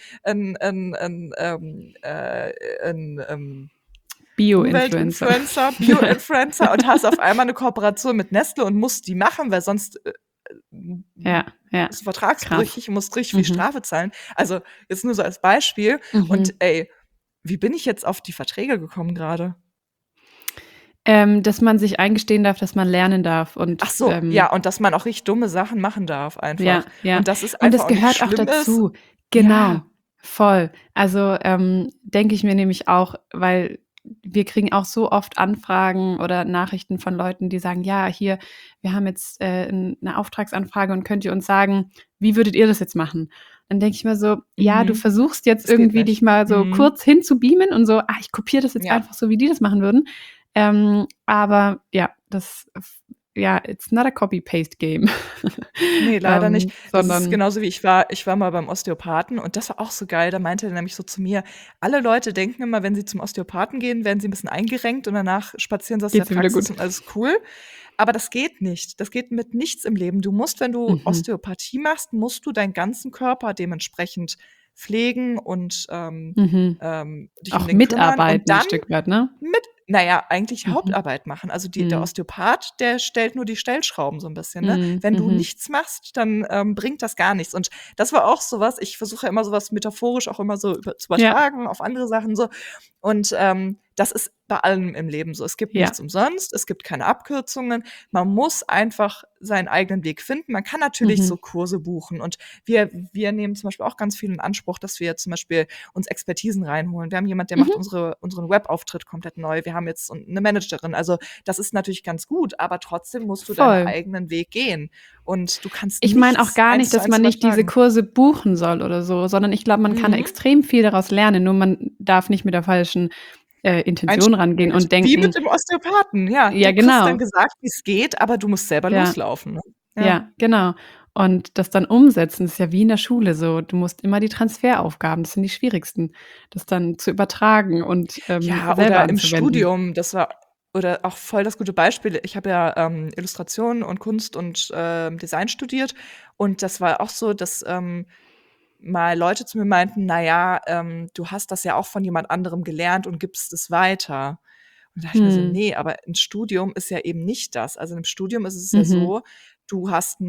ein Bio-Influencer. Bio-Influencer und hast auf einmal eine Kooperation mit Nestle und musst die machen, weil sonst Ja, ja, bist du krass. vertragsbrüchig und musst richtig viel Mhm, Strafe zahlen. Also jetzt nur so als Beispiel. Und mhm. ey, wie bin ich jetzt auf die Verträge gekommen gerade? Dass man sich eingestehen darf, dass man lernen darf Ach und, so, ja, und dass man auch richtig dumme Sachen machen darf ja, einfach. ja. Und dass es Und einfach es auch nicht gehört auch schlimm ist. dazu. Genau, Ja. voll. Also, denke ich mir nämlich auch, weil wir kriegen auch so oft Anfragen oder Nachrichten von Leuten, die sagen: „Ja, hier, wir haben jetzt, 'ne Auftragsanfrage und könnt ihr uns sagen, wie würdet ihr das jetzt machen?“ Dann denke ich mir so: „Ja, du Mhm. versuchst jetzt Das geht irgendwie nicht. dich mal so Mhm. kurz hinzubeamen und so: „Ah, ich kopiere das jetzt Ja. einfach so, wie die das machen würden.“ Aber ja, ja, it's not a copy-paste-game. Ne, leider nicht. Das ist Sondern genauso wie ich war mal beim Osteopathen und das war auch so geil. Da meinte er nämlich so zu mir: „Alle Leute denken immer, wenn sie zum Osteopathen gehen, werden sie 'n bisschen eingerenkt und danach spazieren sie aus der geht's mir wieder Praxis gut. und alles cool.“ Aber das geht nicht. Das geht mit nichts im Leben. Du musst, wenn du Mhm, Osteopathie machst, musst du deinen ganzen Körper dementsprechend pflegen und dich Auch um den kümmern und mitarbeiten ein dann Stück weit, ne? eigentlich Hauptarbeit machen. Also der Osteopath, der stellt nur die Stellschrauben so ein bisschen, ne? Wenn du nichts machst, dann bringt das gar nichts. Und das war auch sowas, ich versuche ja immer sowas metaphorisch auch immer so zu übertragen auf andere Sachen so. Und das ist bei allem im Leben so. Es gibt nichts umsonst, es gibt keine Abkürzungen. Man muss einfach seinen eigenen Weg finden. Man kann natürlich so Kurse buchen. Und wir nehmen zum Beispiel auch ganz viel in Anspruch, dass wir zum Beispiel uns Expertisen reinholen. Wir haben jemanden, der macht unseren Webauftritt komplett neu. Wir haben jetzt eine Managerin. Also das ist natürlich ganz gut, aber trotzdem musst du deinen eigenen Weg gehen. Und du kannst Ich meine auch gar nicht, dass man nicht diese Kurse buchen soll oder so, sondern ich glaube, man kann extrem viel daraus lernen. Nur man darf nicht mit der falschen Intention rangehen und denken. Wie mit dem Osteopathen, ja. Ja, du genau. kriegst dann gesagt, wie es geht, aber du musst selber loslaufen. Ne? Ja, genau. Und das dann umsetzen, ist ja wie in der Schule so. Du musst immer die Transferaufgaben, das sind die schwierigsten, das dann zu übertragen und selber oder im anzuwenden. Studium, oder auch voll das gute Beispiel. Ich habe ja Illustration und Kunst und Design studiert und das war auch so, dass mal Leute zu mir meinten, naja, du hast das ja auch von jemand anderem gelernt und gibst es weiter. Und da dachte ich mir so, nee, aber ein Studium ist ja eben nicht das. Also im Studium ist es ja so, du hast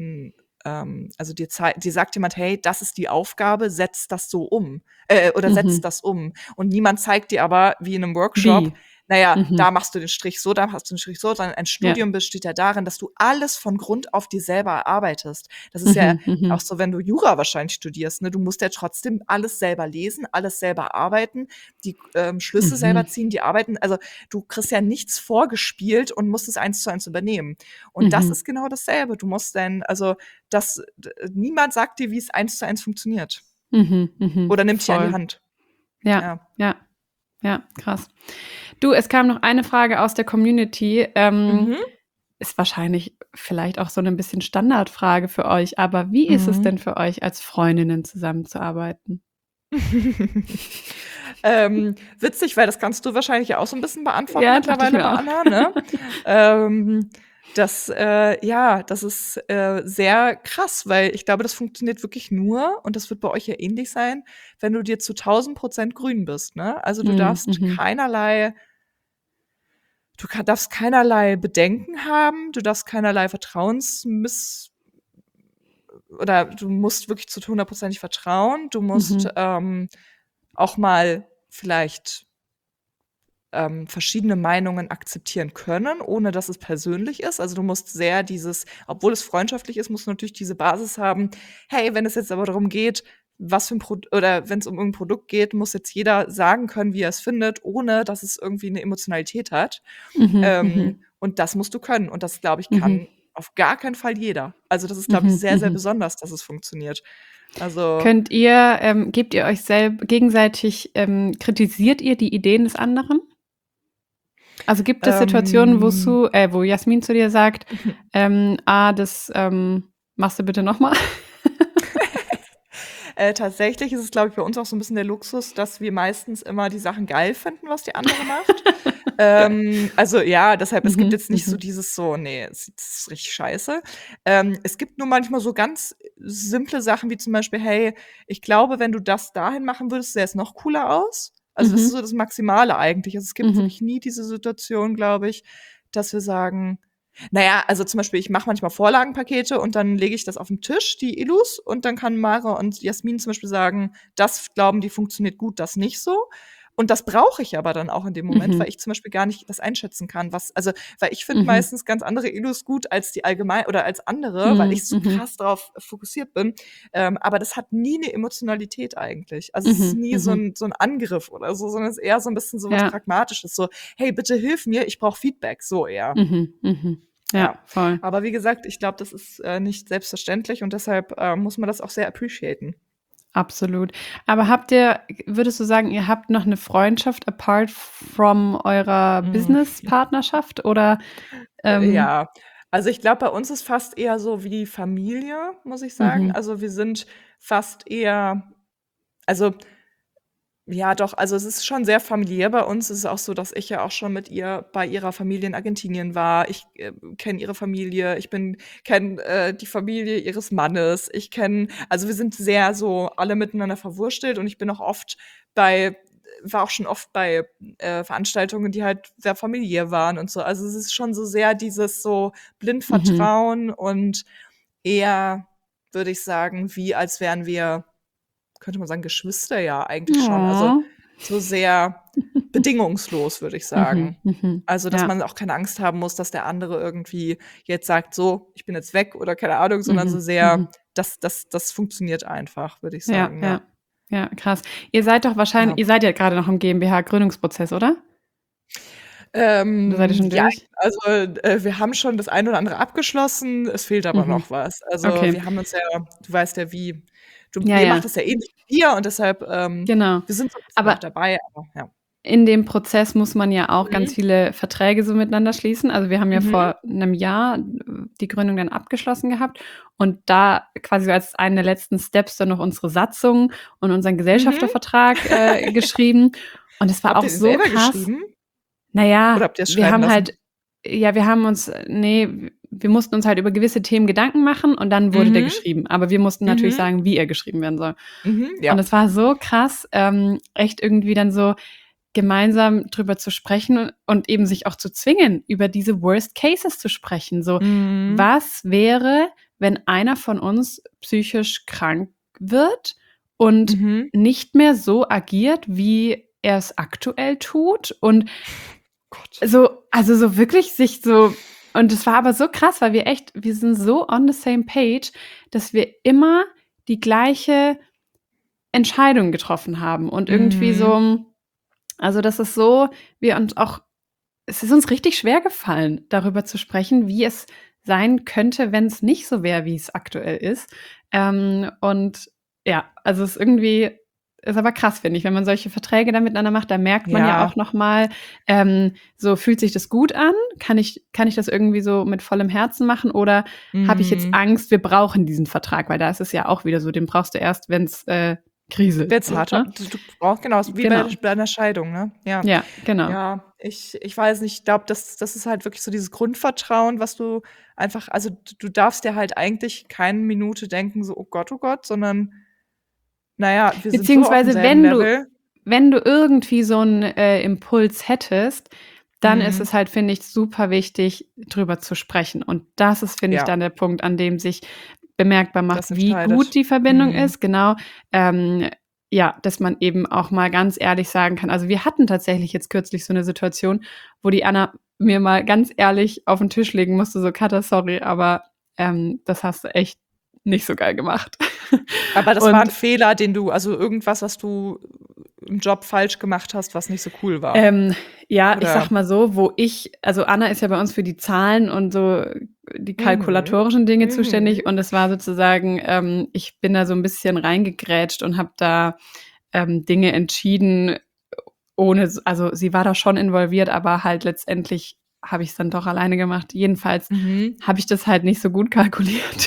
also dir sagt jemand, hey, das ist die Aufgabe, setz das so um. Oder setz das um. Und niemand zeigt dir aber, wie in einem Workshop, naja, da machst du den Strich so, da machst du den Strich so, sondern ein Studium besteht ja darin, dass du alles von Grund auf dir selber erarbeitest. Das ist ja auch so, wenn du Jura wahrscheinlich studierst, ne? Du musst ja trotzdem alles selber lesen, alles selber arbeiten, die Schlüsse selber ziehen, die arbeiten. Also du kriegst ja nichts vorgespielt und musst es 1:1 übernehmen. Und das ist genau dasselbe. Du musst niemand sagt dir, wie es 1:1 funktioniert. Oder nimmt dich an die Hand. Ja, krass. Du, es kam noch eine Frage aus der Community. Ist wahrscheinlich vielleicht auch so ein bisschen Standardfrage für euch, aber wie ist es denn für euch, als Freundinnen zusammenzuarbeiten? Witzig, weil das kannst du wahrscheinlich auch so ein bisschen beantworten mittlerweile bei Anna, ne? Das ist sehr krass, weil ich glaube, das funktioniert wirklich nur, und das wird bei euch ja ähnlich sein, wenn du dir zu 1000% grün bist, ne? Also du darfst keinerlei Bedenken haben, du darfst keinerlei oder du musst wirklich zu 100% vertrauen, du musst auch mal vielleicht verschiedene Meinungen akzeptieren können, ohne dass es persönlich ist. Also du musst sehr obwohl es freundschaftlich ist, musst du natürlich diese Basis haben, hey, wenn es jetzt aber darum geht, oder wenn es um irgendein Produkt geht, muss jetzt jeder sagen können, wie er es findet, ohne dass es irgendwie eine Emotionalität hat. Und das musst du können. Und das, glaube ich, kann auf gar keinen Fall jeder. Also das ist, glaube ich, sehr, sehr besonders, dass es funktioniert. Also gebt ihr euch gegenseitig, kritisiert ihr die Ideen des anderen? Also gibt es Situationen, wo Jasmin zu dir sagt, das machst du bitte nochmal? Tatsächlich ist es, glaube ich, bei uns auch so ein bisschen der Luxus, dass wir meistens immer die Sachen geil finden, was die andere macht. Also ja, deshalb, es gibt jetzt nicht so dieses nee, das ist richtig scheiße. Es gibt nur manchmal so ganz simple Sachen wie zum Beispiel, hey, ich glaube, wenn du das dahin machen würdest, sähe es noch cooler aus. Also das ist so das Maximale eigentlich. Also es gibt wirklich nie diese Situation, glaube ich, dass wir sagen, naja, also zum Beispiel, ich mache manchmal Vorlagenpakete und dann lege ich das auf den Tisch, die Illus, und dann kann Mara und Jasmin zum Beispiel sagen, das glauben die funktioniert gut, das nicht so. Und das brauche ich aber dann auch in dem Moment, weil ich zum Beispiel gar nicht das einschätzen kann, weil ich finde meistens ganz andere Illus gut als die allgemein oder als andere, weil ich so krass darauf fokussiert bin. Aber das hat nie eine Emotionalität eigentlich. Also es ist nie so ein Angriff oder so, sondern es ist eher so ein bisschen so was Pragmatisches. So, hey, bitte hilf mir, ich brauche Feedback, so eher. Ja, voll. Aber wie gesagt, ich glaube, das ist nicht selbstverständlich und deshalb muss man das auch sehr appreciaten. Absolut. Aber würdest du sagen, ihr habt noch eine Freundschaft apart from eurer Business-Partnerschaft oder? Ja, also ich glaube, bei uns ist fast eher so wie die Familie, muss ich sagen. Also wir sind fast eher, also Ja, doch, also es ist schon sehr familiär bei uns. Es ist auch so, dass ich ja auch schon mit ihr bei ihrer Familie in Argentinien war. Ich kenne ihre Familie, kenne die Familie ihres Mannes. Also wir sind sehr so alle miteinander verwurstelt und ich bin auch war auch schon oft bei Veranstaltungen, die halt sehr familiär waren und so. Also es ist schon so sehr dieses so Blindvertrauen und eher, würde ich sagen, wie als wären wir, könnte man sagen, Geschwister ja eigentlich schon. Also Oh. so sehr bedingungslos, würde ich sagen. Also, dass Ja. man auch keine Angst haben muss, dass der andere irgendwie jetzt sagt, so, ich bin jetzt weg oder keine Ahnung, sondern so sehr, das funktioniert einfach, würde ich sagen, ja. Ja, krass. Ihr seid doch wahrscheinlich, Ja. ihr seid ja gerade noch im GmbH-Gründungsprozess, oder? Oder seid ihr schon Ja, durch? also, wir haben schon das eine oder andere abgeschlossen, es fehlt aber noch was. Also, Okay. wir haben uns ja, du weißt ja, Ja, ihr ja. macht das ja ähnlich wie wir und deshalb, Genau. wir sind so 'n bisschen Aber noch dabei, aber ja. in dem Prozess muss man ja auch ganz viele Verträge so miteinander schließen. Also wir haben ja vor einem Jahr die Gründung dann abgeschlossen gehabt und da quasi so als einen der letzten Steps dann noch unsere Satzung und unseren Gesellschaftervertrag geschrieben. Und es war Habt auch ihr den so selber krass. geschrieben? Naja, Oder habt ihr es wir schreiben haben lassen? halt, ja, wir mussten uns halt über gewisse Themen Gedanken machen und dann wurde der geschrieben. Aber wir mussten natürlich sagen, wie er geschrieben werden soll. Ja. Und es war so krass, echt irgendwie dann so gemeinsam drüber zu sprechen und eben sich auch zu zwingen, über diese Worst Cases zu sprechen. So, was wäre, wenn einer von uns psychisch krank wird und nicht mehr so agiert, wie er es aktuell tut? Und also so wirklich sich so, und es war aber so krass, weil wir sind so on the same page, dass wir immer die gleiche Entscheidung getroffen haben und irgendwie so, also das ist so, es ist uns richtig schwer gefallen, darüber zu sprechen, wie es sein könnte, wenn es nicht so wäre, wie es aktuell ist. Und ja, also es ist aber krass, finde ich, wenn man solche Verträge dann miteinander macht, da merkt man ja auch nochmal, so fühlt sich das gut an? Kann ich das irgendwie so mit vollem Herzen machen oder habe ich jetzt Angst, wir brauchen diesen Vertrag? Weil da ist es ja auch wieder so, den brauchst du erst, wenn es kriselt. Wird's harter. Ne? Du brauchst, genau, wie bei einer Scheidung, ne? Ja, genau. Ja, ich weiß nicht, ich glaube, das ist halt wirklich so dieses Grundvertrauen, was du einfach, also du darfst dir halt eigentlich keine Minute denken, so, oh Gott, sondern naja, wir sind so auf Beziehungsweise, demselben Level. wenn du irgendwie so einen Impuls hättest, dann ist es halt, finde ich, super wichtig, drüber zu sprechen. Und das ist, finde ich, dann der Punkt, an dem sich bemerkbar macht, wie gut die Verbindung ist. Genau. Ja, dass man eben auch mal ganz ehrlich sagen kann. Also wir hatten tatsächlich jetzt kürzlich so eine Situation, wo die Anna mir mal ganz ehrlich auf den Tisch legen musste, so, Katha, sorry, aber das hast du echt nicht so geil gemacht. Aber das war ein Fehler, also irgendwas, was du im Job falsch gemacht hast, was nicht so cool war. Ja, ich sag mal so, also Anna ist ja bei uns für die Zahlen und so die kalkulatorischen Dinge zuständig und es war sozusagen, ich bin da so ein bisschen reingegrätscht und habe da Dinge entschieden, also sie war da schon involviert, aber halt letztendlich habe ich es dann doch alleine gemacht. Jedenfalls habe ich das halt nicht so gut kalkuliert.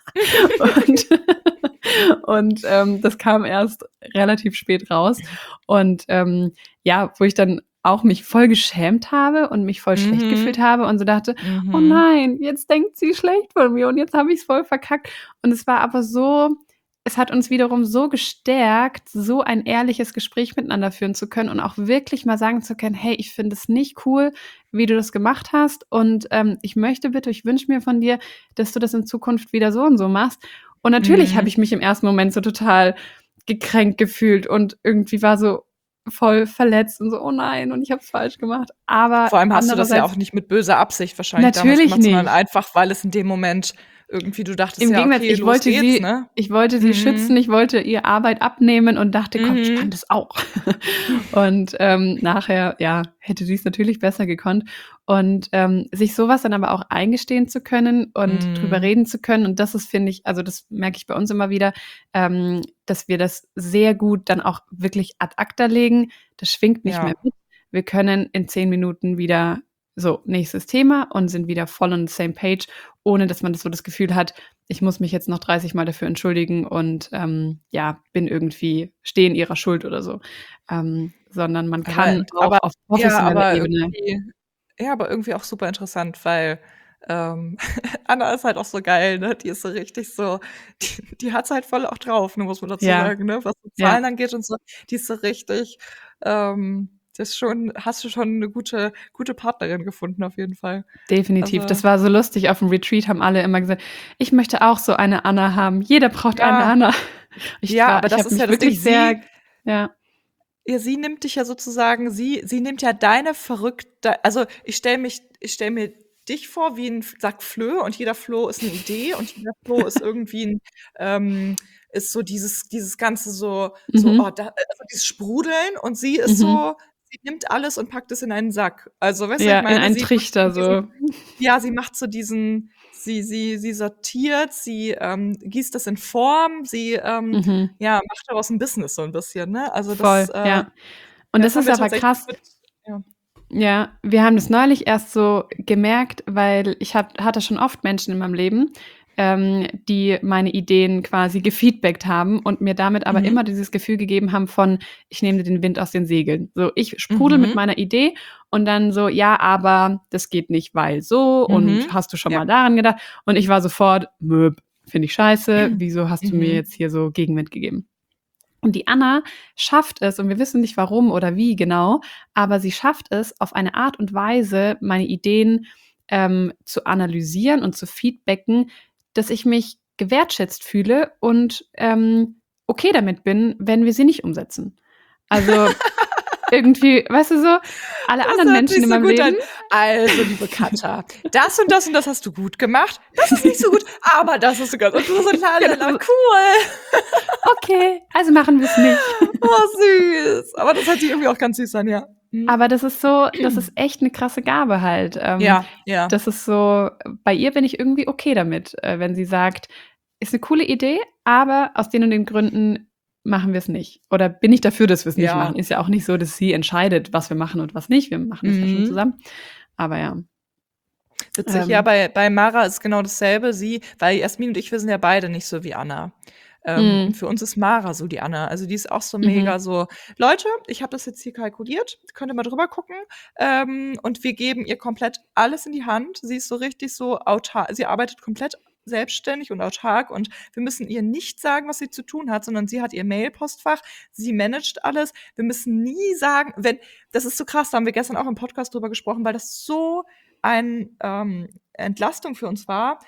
Und das kam erst relativ spät raus. Und ja, wo ich dann auch mich voll geschämt habe und mich voll schlecht gefühlt habe und so dachte, oh nein, jetzt denkt sie schlecht von mir und jetzt habe ich es voll verkackt. Und es war aber so, es hat uns wiederum so gestärkt, so ein ehrliches Gespräch miteinander führen zu können und auch wirklich mal sagen zu können, hey, ich finde es nicht cool, wie du das gemacht hast und ich wünsche mir von dir, dass du das in Zukunft wieder so und so machst. Und natürlich habe ich mich im ersten Moment so total gekränkt gefühlt und irgendwie war so voll verletzt und so, oh nein, und ich habe es falsch gemacht. Aber vor allem hast du das ja auch nicht mit böser Absicht wahrscheinlich natürlich damals gemacht, nicht, sondern einfach, weil es in dem Moment irgendwie, du dachtest, im Gegenteil, okay, ich wollte sie schützen, ich wollte ihr Arbeit abnehmen und dachte, komm, ich kann das auch. Und nachher, ja, hätte sie es natürlich besser gekonnt. Und sich sowas dann aber auch eingestehen zu können und drüber reden zu können. Und das ist, finde ich, also das merke ich bei uns immer wieder, dass wir das sehr gut dann auch wirklich ad acta legen. Das schwingt nicht mehr mit. Wir können in 10 Minuten wieder so, nächstes Thema und sind wieder voll on the same page, ohne dass man so das Gefühl hat, ich muss mich jetzt noch 30 Mal dafür entschuldigen und bin irgendwie, stehe in ihrer Schuld oder so. Sondern man kann auch auf professioneller Ebene. Aber irgendwie auch super interessant, weil Anna ist halt auch so geil, ne? Die ist so richtig so, die hat's halt voll auch drauf, ne, muss man dazu sagen, ne? Was so Zahlen angeht und so. Die ist so richtig, hast du schon eine gute Partnerin gefunden, auf jeden Fall. Definitiv. Das war so lustig. Auf dem Retreat haben alle immer gesagt, ich möchte auch so eine Anna haben. Jeder braucht eine Anna. Aber das ist ja wirklich sehr, Ja, sie nimmt dich ja sozusagen, sie nimmt ja deine verrückte, also ich stell mir dich vor wie ein Sack Flöhe und jeder Floh ist eine Idee und jeder Floh ist irgendwie ist so dieses ganze also dieses Sprudeln und sie ist so, sie nimmt alles und packt es in einen Sack. Also, weißt du, ich meine, in einen Trichter so. Sie macht so diesen, sie sortiert, sie gießt das in Form, sie macht daraus ein Business so ein bisschen, ne? Also voll, Und das ist aber krass. Ja, wir haben das neulich erst so gemerkt, weil ich hatte schon oft Menschen in meinem Leben, die meine Ideen quasi gefeedbackt haben und mir damit aber immer dieses Gefühl gegeben haben von, ich nehme den Wind aus den Segeln. So, ich sprudel mit meiner Idee und dann so, ja, aber das geht nicht, weil so und hast du schon mal daran gedacht? Und ich war sofort, finde ich scheiße, wieso hast du mir jetzt hier so Gegenwind gegeben? Und die Anna schafft es, und wir wissen nicht warum oder wie genau, aber sie schafft es auf eine Art und Weise, meine Ideen zu analysieren und zu feedbacken, dass ich mich gewertschätzt fühle und okay damit bin, wenn wir sie nicht umsetzen. Also irgendwie, weißt du so, alle anderen Menschen in meinem Leben. Also, liebe Katja, das und das hast du gut gemacht. Das ist nicht so gut, aber das ist so ganz. Und du so, cool. Okay, also machen wir es nicht. Oh, süß. Aber das hört sich irgendwie auch ganz süß an, ja. Aber das ist so, das ist echt eine krasse Gabe halt. Das ist so, bei ihr bin ich irgendwie okay damit, wenn sie sagt, ist eine coole Idee, aber aus den und den Gründen machen wir es nicht. Oder bin ich dafür, dass wir es nicht machen. Ist ja auch nicht so, dass sie entscheidet, was wir machen und was nicht. Wir machen das ja schon zusammen. Aber ja. Witzig, bei Mara ist genau dasselbe. Weil Jasmin und ich, wir sind ja beide nicht so wie Anna. Für uns ist Mara so die Anna. Also die ist auch so mega so, Leute, ich habe das jetzt hier kalkuliert, könnt ihr mal drüber gucken. Und wir geben ihr komplett alles in die Hand. Sie ist so richtig so autark, sie arbeitet komplett selbstständig und autark und wir müssen ihr nicht sagen, was sie zu tun hat, sondern sie hat ihr Mail-Postfach, sie managt alles. Wir müssen nie sagen, das ist so krass, da haben wir gestern auch im Podcast drüber gesprochen, weil das so eine Entlastung für uns war.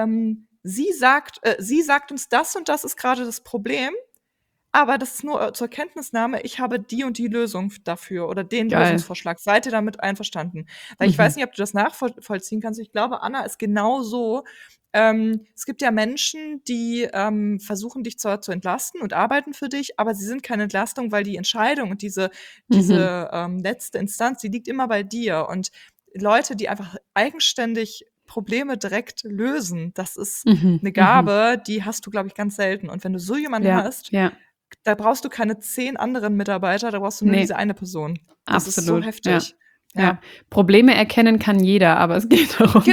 Sie sagt uns, das und das ist gerade das Problem, aber das ist nur zur Kenntnisnahme, ich habe die und die Lösung dafür oder den Lösungsvorschlag. Seid ihr damit einverstanden? Weil ich weiß nicht, ob du das nachvollziehen kannst. Ich glaube, Anna ist genau so. Es gibt ja Menschen, die versuchen, dich zwar zu entlasten und arbeiten für dich, aber sie sind keine Entlastung, weil die Entscheidung und diese letzte Instanz, die liegt immer bei dir. Und Leute, die einfach eigenständig Probleme direkt lösen, das ist eine Gabe, die hast du, glaube ich, ganz selten. Und wenn du so jemanden hast, da brauchst du keine 10 anderen Mitarbeiter, da brauchst du nur diese eine Person. Das ist so heftig. Ja. Probleme erkennen kann jeder, aber es geht darum,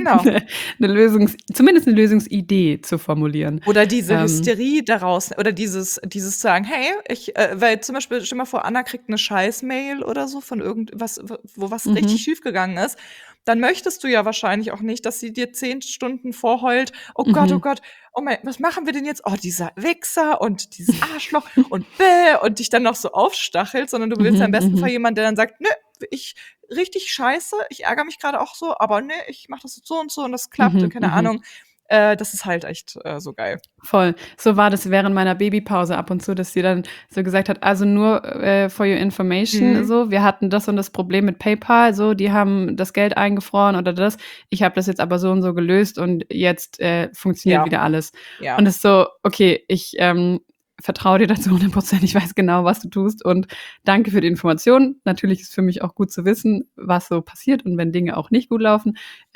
zumindest eine Lösungsidee zu formulieren. Oder diese Hysterie daraus, oder dieses sagen, hey, weil zum Beispiel, stell mal vor, Anna kriegt eine Scheiß-Mail oder so von irgendwas, wo was richtig schief gegangen ist, dann möchtest du ja wahrscheinlich auch nicht, dass sie dir 10 Stunden vorheult, oh Gott, oh mein, was machen wir denn jetzt? Oh, dieser Wichser und dieses Arschloch und dich dann noch so aufstachelt, sondern du willst ja im besten Fall jemanden, der dann sagt, nö, richtig scheiße, ich ärgere mich gerade auch so, aber ne, ich mache das jetzt so und das klappt und keine Ahnung. Das ist halt echt so geil. Voll. So war das während meiner Babypause ab und zu, dass sie dann so gesagt hat, also nur for your information, so, wir hatten das und das Problem mit PayPal, so, die haben das Geld eingefroren oder das. Ich habe das jetzt aber so und so gelöst und jetzt funktioniert wieder alles. Ja. Und es ist so, okay, ich vertraue dir dazu 100%, ich weiß genau, was du tust und danke für die Information. Natürlich ist für mich auch gut zu wissen, was so passiert und wenn Dinge auch nicht gut laufen,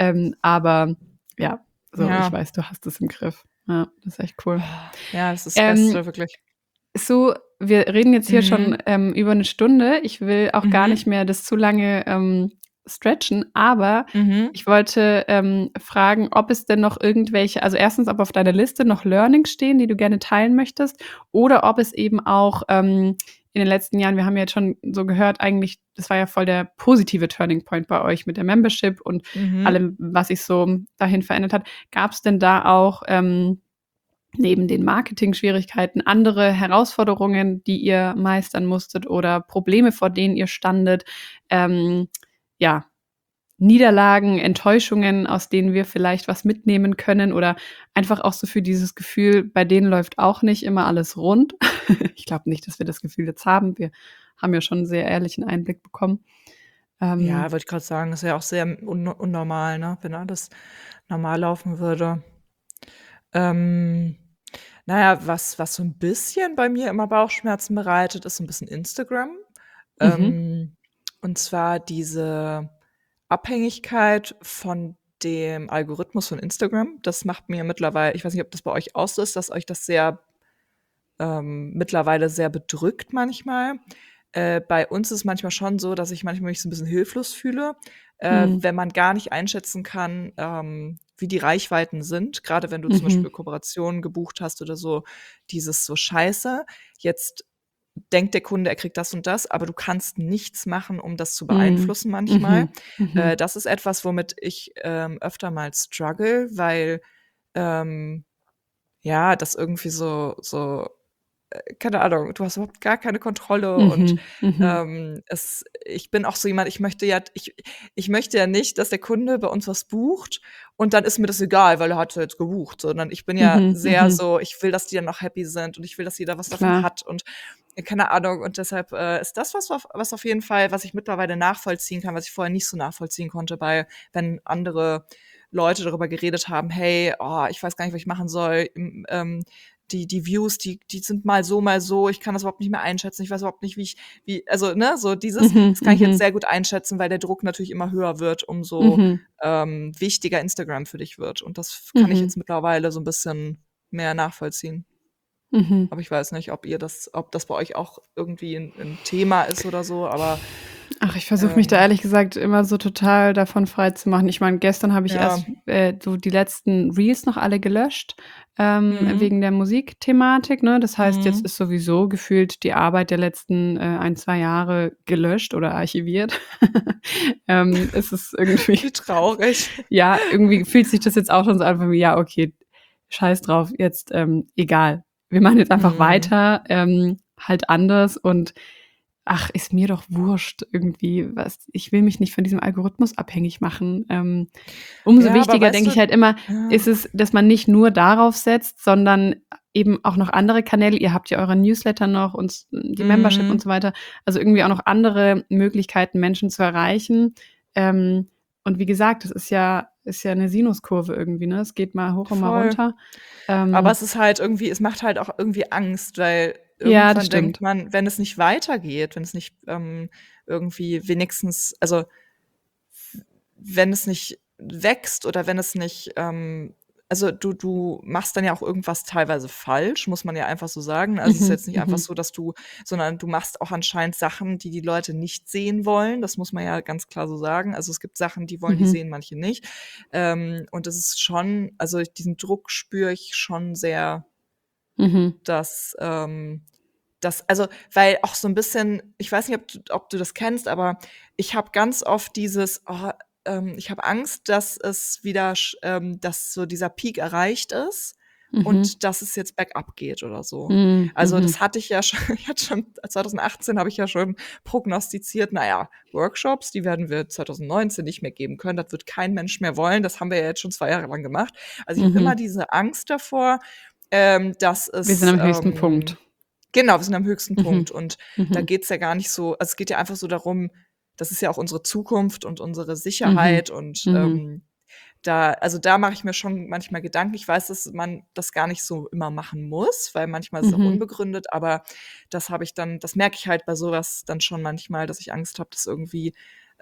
aber ja, so, ich weiß, du hast es im Griff. Ja, das ist echt cool. Ja, das ist das Beste, wirklich. So, wir reden jetzt hier schon über eine Stunde. Ich will auch gar nicht mehr das zu lange stretchen, aber ich wollte fragen, ob es denn noch irgendwelche, also erstens, ob auf deiner Liste noch Learnings stehen, die du gerne teilen möchtest, oder ob es eben auch in den letzten Jahren, wir haben ja jetzt schon so gehört, eigentlich, das war ja voll der positive Turning Point bei euch mit der Membership und allem, was sich so dahin verändert hat. Gab es denn da auch neben den Marketing-Schwierigkeiten andere Herausforderungen, die ihr meistern musstet oder Probleme, vor denen ihr standet? Ja, Niederlagen, Enttäuschungen, aus denen wir vielleicht was mitnehmen können oder einfach auch so für dieses Gefühl, bei denen läuft auch nicht immer alles rund. Ich glaube nicht, dass wir das Gefühl jetzt haben. Wir haben ja schon einen sehr ehrlichen Einblick bekommen. Ja, wollte ich gerade sagen, ist ja auch sehr unnormal, ne? Wenn alles normal laufen würde. Naja, was so ein bisschen bei mir immer Bauchschmerzen bereitet, ist so ein bisschen Instagram. Und zwar diese Abhängigkeit von dem Algorithmus von Instagram. Das macht mir mittlerweile, ich weiß nicht, ob das bei euch auch so ist, dass euch das sehr mittlerweile sehr bedrückt manchmal. Bei uns ist es manchmal schon so, dass ich manchmal mich so ein bisschen hilflos fühle, wenn man gar nicht einschätzen kann, wie die Reichweiten sind. Gerade wenn du zum Beispiel Kooperationen gebucht hast oder so, dieses so Scheiße. Jetzt denkt der Kunde, er kriegt das und das, aber du kannst nichts machen, um das zu beeinflussen manchmal. Das ist etwas, womit ich öfter mal struggle, weil ja, das irgendwie so keine Ahnung, du hast überhaupt gar keine Kontrolle und ich bin auch so jemand, ich möchte ja nicht, dass der Kunde bei uns was bucht und dann ist mir das egal, weil er hat jetzt gebucht, sondern ich bin ja sehr so, ich will, dass die dann auch happy sind und ich will, dass jeder was davon hat und keine Ahnung, und deshalb ist das was auf jeden Fall, was ich mittlerweile nachvollziehen kann, was ich vorher nicht so nachvollziehen konnte, wenn andere Leute darüber geredet haben, hey, ich weiß gar nicht, was ich machen soll, die Views, die sind mal so, ich kann das überhaupt nicht mehr einschätzen, ich weiß überhaupt nicht, also, ne, so dieses, das kann ich jetzt sehr gut einschätzen, weil der Druck natürlich immer höher wird, umso wichtiger Instagram für dich wird. Und das kann ich jetzt mittlerweile so ein bisschen mehr nachvollziehen. Aber ich weiß nicht, ob das bei euch auch irgendwie ein Thema ist oder so, aber ach, ich versuche mich da ehrlich gesagt immer so total davon frei zu machen. Ich meine, gestern habe ich erst so die letzten Reels noch alle gelöscht, wegen der Musikthematik, ne? Das heißt, jetzt ist sowieso gefühlt die Arbeit der letzten 1-2 Jahre gelöscht oder archiviert. Es ist irgendwie wie traurig. Ja, irgendwie fühlt sich das jetzt auch schon so an, wie, ja, okay, scheiß drauf, jetzt egal. Wir machen jetzt einfach weiter, halt anders und ach, ist mir doch wurscht irgendwie. Ich will mich nicht von diesem Algorithmus abhängig machen. Umso wichtiger, denke ich halt immer, ist es, dass man nicht nur darauf setzt, sondern eben auch noch andere Kanäle. Ihr habt ja eure Newsletter noch und die Membership und so weiter. Also irgendwie auch noch andere Möglichkeiten, Menschen zu erreichen. Und wie gesagt, das ist ja eine Sinuskurve irgendwie, ne? Es geht mal hoch und mal runter. Aber es ist halt irgendwie, es macht halt auch irgendwie Angst, weil irgendwann denkt man, wenn es nicht weitergeht, wenn es nicht irgendwie wenigstens, also wenn es nicht wächst oder wenn es nicht, also du machst dann ja auch irgendwas teilweise falsch, muss man ja einfach so sagen. Also es ist jetzt nicht einfach so, sondern du machst auch anscheinend Sachen, die Leute nicht sehen wollen. Das muss man ja ganz klar so sagen. Also es gibt Sachen, die wollen die sehen, manche nicht. Und es ist schon, also diesen Druck spüre ich schon sehr, dass also, weil auch so ein bisschen, ich weiß nicht, ob du das kennst, aber ich habe ganz oft dieses, ich habe Angst, dass es wieder, dass so dieser Peak erreicht ist und dass es jetzt bergab geht oder so. Also das hatte ich ja schon, 2018 habe ich ja schon prognostiziert, naja, Workshops, die werden wir 2019 nicht mehr geben können, das wird kein Mensch mehr wollen, das haben wir ja jetzt schon 2 Jahre lang gemacht. Also ich habe immer diese Angst davor, dass es wir sind am höchsten Punkt. Genau, wir sind am höchsten Punkt und da geht's ja gar nicht so, also es geht ja einfach so darum, das ist ja auch unsere Zukunft und unsere Sicherheit und da mache ich mir schon manchmal Gedanken. Ich weiß, dass man das gar nicht so immer machen muss, weil manchmal ist es auch unbegründet, aber das merke ich halt bei sowas dann schon manchmal, dass ich Angst habe, dass irgendwie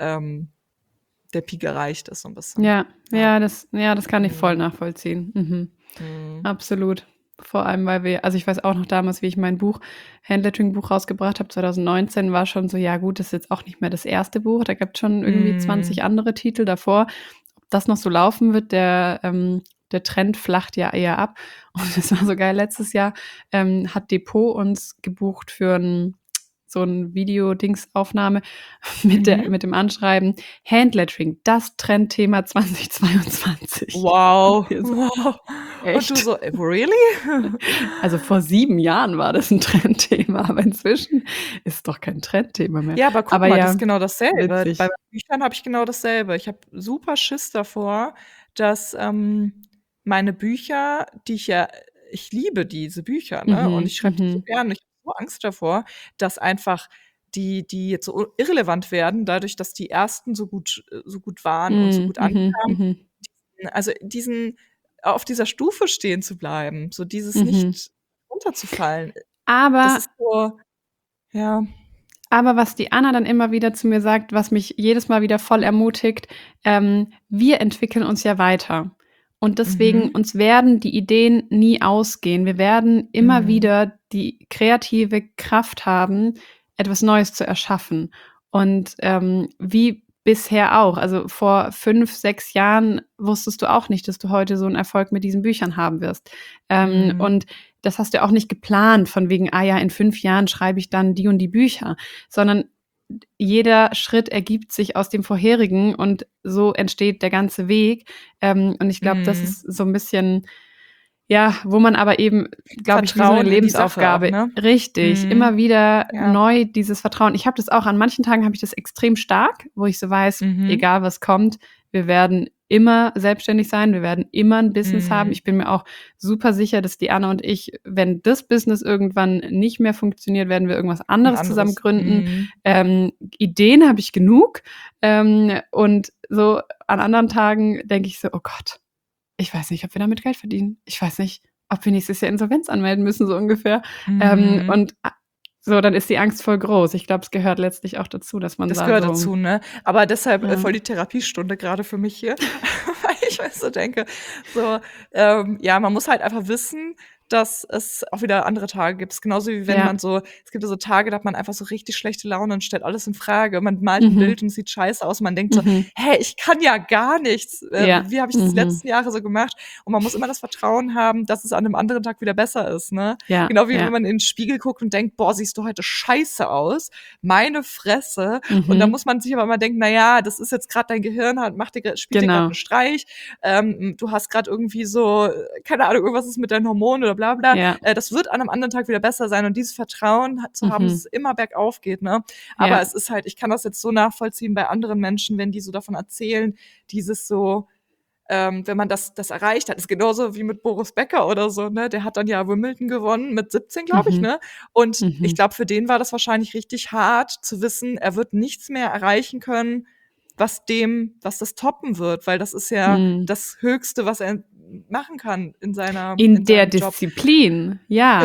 der Peak erreicht ist so ein bisschen. Ja, das kann ich voll nachvollziehen. Absolut. Vor allem, weil ich weiß auch noch damals, wie ich mein Handlettering-Buch rausgebracht habe, 2019, war schon so, ja gut, das ist jetzt auch nicht mehr das erste Buch, da gibt es schon irgendwie 20 andere Titel davor. Ob das noch so laufen wird, der Trend flacht ja eher ab. Und das war so geil, letztes Jahr hat Depot uns gebucht für so ein Video-Dingsaufnahme mit dem Anschreiben Handlettering, das Trendthema 2022. Wow. Echt? Und du so, really? Also vor 7 Jahren war das ein Trendthema, aber inzwischen ist es doch kein Trendthema mehr. Ja, aber guck mal, das ist genau dasselbe. Witzig. Bei Büchern habe ich genau dasselbe. Ich habe super Schiss davor, dass meine Bücher, ich liebe diese Bücher, ne? Und ich schreibe die so gerne. Ich habe so Angst davor, dass einfach die jetzt so irrelevant werden, dadurch, dass die ersten so gut waren und so gut ankamen. Also auf dieser Stufe stehen zu bleiben, so dieses nicht runterzufallen. Das ist so, ja. Aber was die Anna dann immer wieder zu mir sagt, was mich jedes Mal wieder voll ermutigt, wir entwickeln uns ja weiter. Und deswegen, uns werden die Ideen nie ausgehen. Wir werden immer wieder die kreative Kraft haben, etwas Neues zu erschaffen. Und wie bisher auch. Also vor 5, 6 Jahren wusstest du auch nicht, dass du heute so einen Erfolg mit diesen Büchern haben wirst. Und das hast du auch nicht geplant, von wegen, in 5 Jahren schreibe ich dann die und die Bücher, sondern jeder Schritt ergibt sich aus dem vorherigen und so entsteht der ganze Weg. Und ich glaube, das ist so ein bisschen, ja, wo man aber eben, glaube ich, wie so eine Lebensaufgabe, auch, ne? Richtig, immer wieder neu dieses Vertrauen. Ich habe das auch, an manchen Tagen habe ich das extrem stark, wo ich so weiß, egal was kommt, wir werden immer selbstständig sein, wir werden immer ein Business haben. Ich bin mir auch super sicher, dass die Anna und ich, wenn das Business irgendwann nicht mehr funktioniert, werden wir irgendwas anderes zusammen gründen. Ideen habe ich genug. Und so an anderen Tagen denke ich so, oh Gott, ich weiß nicht, ob wir damit Geld verdienen. Ich weiß nicht, ob wir nächstes Jahr Insolvenz anmelden müssen, so ungefähr. Und so, dann ist die Angst voll groß. Ich glaube, es gehört letztlich auch dazu, dass man das gehört dazu, ne? Aber deshalb voll die Therapiestunde gerade für mich hier. Weil ich so denke, so, man muss halt einfach wissen, dass es auch wieder andere Tage gibt. Genauso wie wenn man es gibt so Tage, da hat man einfach so richtig schlechte Laune und stellt alles in Frage. Man malt ein Bild und sieht scheiße aus. Man denkt so, hey, ich kann ja gar nichts. Wie habe ich das die letzten Jahre so gemacht? Und man muss immer das Vertrauen haben, dass es an einem anderen Tag wieder besser ist, ne? Ja, genau wie wenn man in den Spiegel guckt und denkt, boah, siehst du heute scheiße aus. Meine Fresse. Und dann muss man sich aber immer denken, das ist jetzt gerade dein Gehirn, spielt dir gerade einen Streich. Du hast gerade irgendwie so, keine Ahnung, irgendwas ist mit deinen Hormonen oder bla bla. Das wird an einem anderen Tag wieder besser sein. Und dieses Vertrauen zu haben, dass es immer bergauf geht, ne? Aber es ist halt, ich kann das jetzt so nachvollziehen bei anderen Menschen, wenn die so davon erzählen, dieses so, wenn man das erreicht hat, ist genauso wie mit Boris Becker oder so, ne? Der hat dann ja Wimbledon gewonnen mit 17, glaube ich, ne? Und ich glaube, für den war das wahrscheinlich richtig hart zu wissen, er wird nichts mehr erreichen können, was das toppen wird, weil das ist ja das Höchste, was er machen kann in der Disziplin,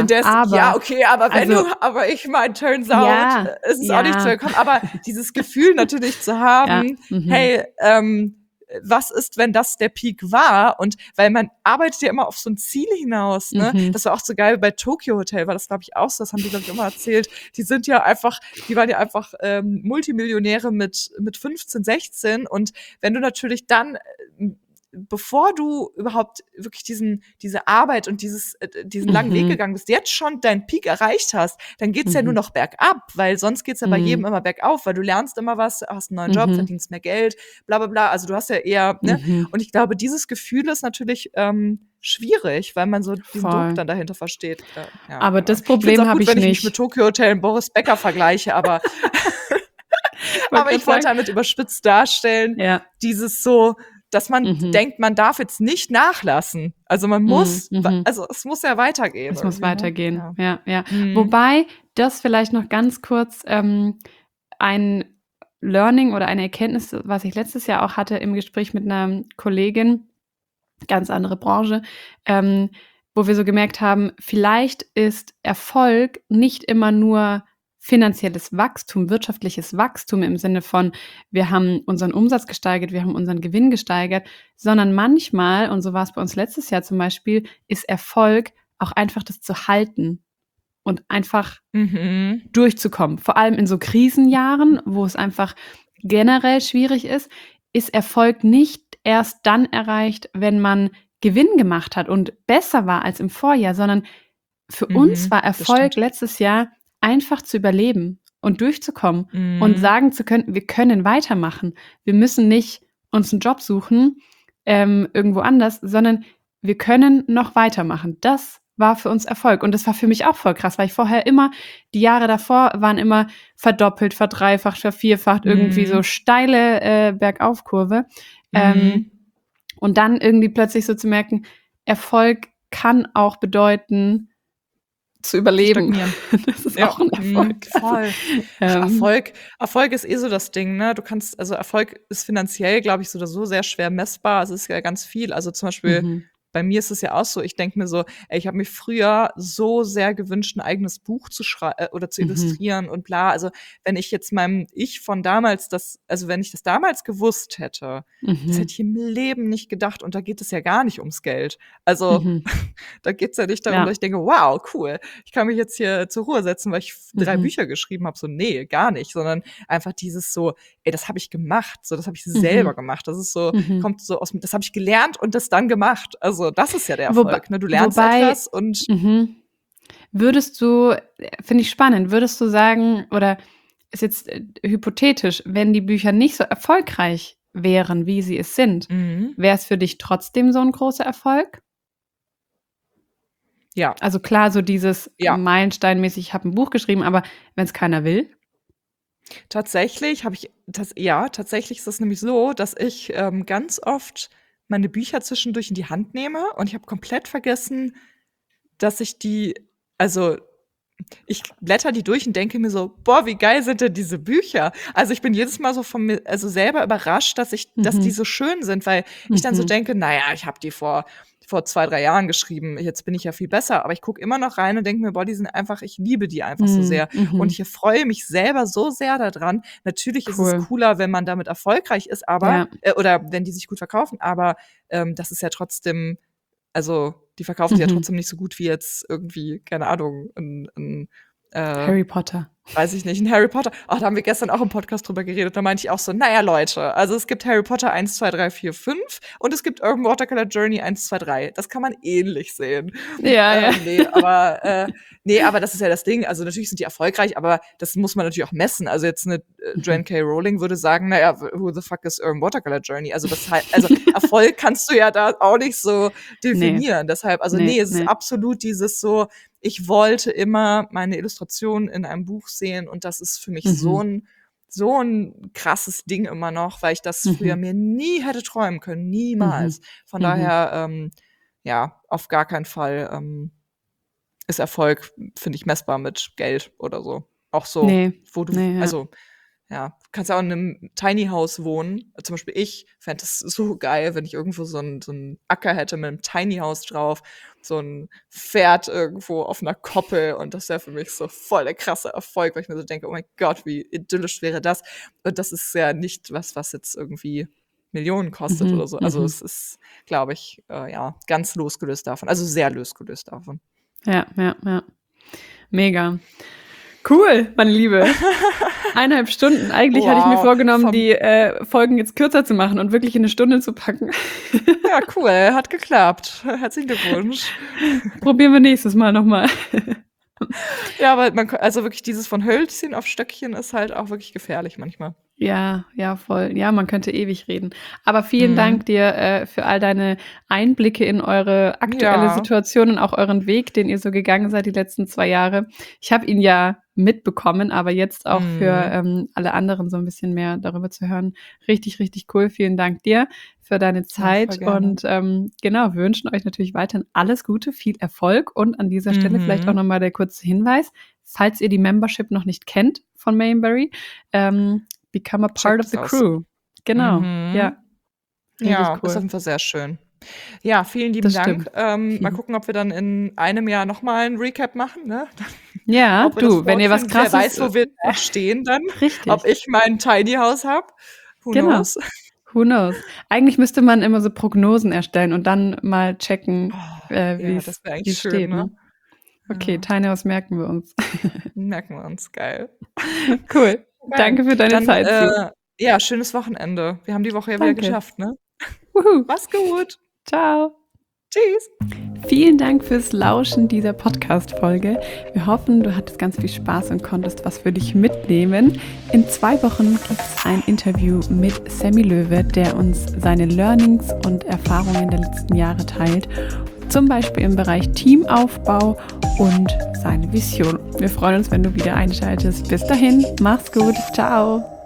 aber ich meine, turns out, es ist auch nicht zu kommen, aber dieses Gefühl natürlich zu haben, hey, was ist, wenn das der Peak war? Und weil man arbeitet ja immer auf so ein Ziel hinaus, ne? Das war auch so geil bei Tokyo Hotel, war das, glaube ich, auch so, das haben die, glaube ich, immer erzählt. Die waren ja einfach Multimillionäre mit 15, 16 und wenn du natürlich dann bevor du überhaupt wirklich diese Arbeit und diesen langen Weg gegangen bist, jetzt schon deinen Peak erreicht hast, dann geht's ja nur noch bergab, weil sonst geht's ja bei jedem immer bergauf, weil du lernst immer was, hast einen neuen Job, verdienst mehr Geld, bla bla bla, also du hast ja eher, ne? Und ich glaube, dieses Gefühl ist natürlich schwierig, weil man so diesen Druck dann dahinter versteht. Aber das Problem habe ich wenn nicht. Ich mich mit Tokyo Hotel und Boris Becker vergleiche, aber aber ich wollte damit überspitzt darstellen, dieses so, dass man denkt, man darf jetzt nicht nachlassen. Also man muss, also es muss ja weitergehen. Es muss weitergehen, ja. Wobei, das vielleicht noch ganz kurz ein Learning oder eine Erkenntnis, was ich letztes Jahr auch hatte im Gespräch mit einer Kollegin, ganz andere Branche, wo wir so gemerkt haben, vielleicht ist Erfolg nicht immer nur finanzielles Wachstum, wirtschaftliches Wachstum im Sinne von, wir haben unseren Umsatz gesteigert, wir haben unseren Gewinn gesteigert, sondern manchmal, und so war es bei uns letztes Jahr zum Beispiel, ist Erfolg auch einfach das zu halten und einfach durchzukommen. Vor allem in so Krisenjahren, wo es einfach generell schwierig ist Erfolg nicht erst dann erreicht, wenn man Gewinn gemacht hat und besser war als im Vorjahr, sondern für uns war Erfolg letztes Jahr einfach zu überleben und durchzukommen und sagen zu können, wir können weitermachen. Wir müssen nicht uns einen Job suchen, irgendwo anders, sondern wir können noch weitermachen. Das war für uns Erfolg. Und das war für mich auch voll krass, weil ich vorher immer, die Jahre davor waren immer verdoppelt, verdreifacht, vervierfacht, irgendwie so steile Bergaufkurve. Und dann irgendwie plötzlich so zu merken, Erfolg kann auch bedeuten, zu überleben. Das ist auch ein Erfolg. Voll. Erfolg ist so das Ding, ne? Also Erfolg ist finanziell, glaube ich, so oder so sehr schwer messbar. Es ist ja ganz viel. Also zum Beispiel bei mir ist es ja auch so, ich denke mir so, ich habe mir früher so sehr gewünscht, ein eigenes Buch zu schreiben oder zu illustrieren und bla. Also wenn ich jetzt meinem Ich von damals wenn ich das damals gewusst hätte, das hätte ich im Leben nicht gedacht. Und da geht es ja gar nicht ums Geld. Also da geht es ja nicht darum, dass ich denke, wow, cool, ich kann mich jetzt hier zur Ruhe setzen, weil ich 3 Bücher geschrieben habe. So, nee, gar nicht. Sondern einfach dieses so, das habe ich gemacht. So, das habe ich selber gemacht. Das ist so, kommt so aus, das habe ich gelernt und das dann gemacht. Also das ist ja der Erfolg, ne? Du lernst etwas und würdest du, finde ich spannend, würdest du sagen, oder ist jetzt hypothetisch, wenn die Bücher nicht so erfolgreich wären, wie sie es sind, wäre es für dich trotzdem so ein großer Erfolg? Ja. Also klar, so dieses Meilensteinmäßig, ich habe ein Buch geschrieben, aber wenn es keiner will? Tatsächlich tatsächlich ist es nämlich so, dass ich ganz oft meine Bücher zwischendurch in die Hand nehme und ich habe komplett vergessen, dass ich ich blätter die durch und denke mir so, boah, wie geil sind denn diese Bücher? Also ich bin jedes Mal so von mir, selber überrascht, dass die so schön sind, weil ich dann so denke, naja, ich habe die vor 2-3 Jahren geschrieben, jetzt bin ich ja viel besser, aber ich gucke immer noch rein und denke mir, boah, ich liebe die einfach so sehr und ich freue mich selber so sehr daran. Natürlich ist es cooler, wenn man damit erfolgreich ist, aber oder wenn die sich gut verkaufen, aber das ist ja trotzdem, also die verkaufen sich ja trotzdem nicht so gut wie jetzt irgendwie, keine Ahnung, Harry Potter. Weiß ich nicht, ein Harry Potter. Da haben wir gestern auch im Podcast drüber geredet. Da meinte ich auch so, naja, Leute, also es gibt Harry Potter 1, 2, 3, 4, 5 und es gibt Urban Watercolor Journey 1, 2, 3. Das kann man ähnlich sehen. Ja. Nee, aber das ist ja das Ding. Also natürlich sind die erfolgreich, aber das muss man natürlich auch messen. Also jetzt eine Joanne K. Rowling würde sagen, naja, who the fuck is Urban Watercolor Journey? Also Erfolg kannst du ja da auch nicht so definieren. Nee. Deshalb, es ist absolut dieses so, ich wollte immer meine Illustrationen in einem Buch sehen und das ist für mich so ein krasses Ding immer noch, weil ich das früher mir nie hätte träumen können, niemals. Von daher, auf gar keinen Fall ist Erfolg, finde ich, messbar mit Geld oder so. Auch so, wo du, du kannst ja auch in einem Tiny House wohnen. Zum Beispiel ich fände es so geil, wenn ich irgendwo so einen Acker hätte mit einem Tiny House drauf, so ein Pferd irgendwo auf einer Koppel und das wäre für mich so voll der krasse Erfolg, weil ich mir so denke, oh mein Gott, wie idyllisch wäre das. Und das ist ja nicht was jetzt irgendwie Millionen kostet oder so. Also es ist, glaube ich, ganz losgelöst davon. Also sehr losgelöst davon. Ja. Mega. Cool, meine Liebe. 1,5 Stunden. Eigentlich hatte ich mir vorgenommen, die Folgen jetzt kürzer zu machen und wirklich in 1 Stunde zu packen. Ja, cool. Hat geklappt. Herzlichen Glückwunsch. Probieren wir nächstes Mal nochmal. Ja, aber wirklich dieses von Hölzchen auf Stöckchen ist halt auch wirklich gefährlich manchmal. Ja, voll. Ja, man könnte ewig reden. Aber vielen Dank dir für all deine Einblicke in eure aktuelle Situation und auch euren Weg, den ihr so gegangen seid die letzten 2 Jahre. Ich habe ihn ja mitbekommen, aber jetzt auch für alle anderen so ein bisschen mehr darüber zu hören. Richtig, richtig cool. Vielen Dank dir für deine Zeit und wir wünschen euch natürlich weiterhin alles Gute, viel Erfolg und an dieser Stelle vielleicht auch nochmal der kurze Hinweis, falls ihr die Membership noch nicht kennt von Mayberry, become a part of the crew. Genau, ja. Ja, cool. Ist auf jeden Fall sehr schön. Ja, vielen lieben Dank. Mal gucken, ob wir dann in einem Jahr nochmal einen Recap machen, ne? Ja, wenn ihr was Krasses... Wer weiß, wo wir stehen dann. Richtig. Ob ich mein Tiny House habe. Who knows? Who knows? Eigentlich müsste man immer so Prognosen erstellen und dann mal checken, wie es steht. Ne? Okay, Tiny-House merken wir uns. Merken wir uns, geil. Cool. Danke für deine Zeit. Ja, schönes Wochenende. Wir haben die Woche ja wieder geschafft, ne? Mach's gut. Ciao. Tschüss. Vielen Dank fürs Lauschen dieser Podcast-Folge. Wir hoffen, du hattest ganz viel Spaß und konntest was für dich mitnehmen. In 2 Wochen gibt es ein Interview mit Sammy Löwe, der uns seine Learnings und Erfahrungen der letzten Jahre teilt. Zum Beispiel im Bereich Teamaufbau und seine Vision. Wir freuen uns, wenn du wieder einschaltest. Bis dahin, mach's gut. Ciao.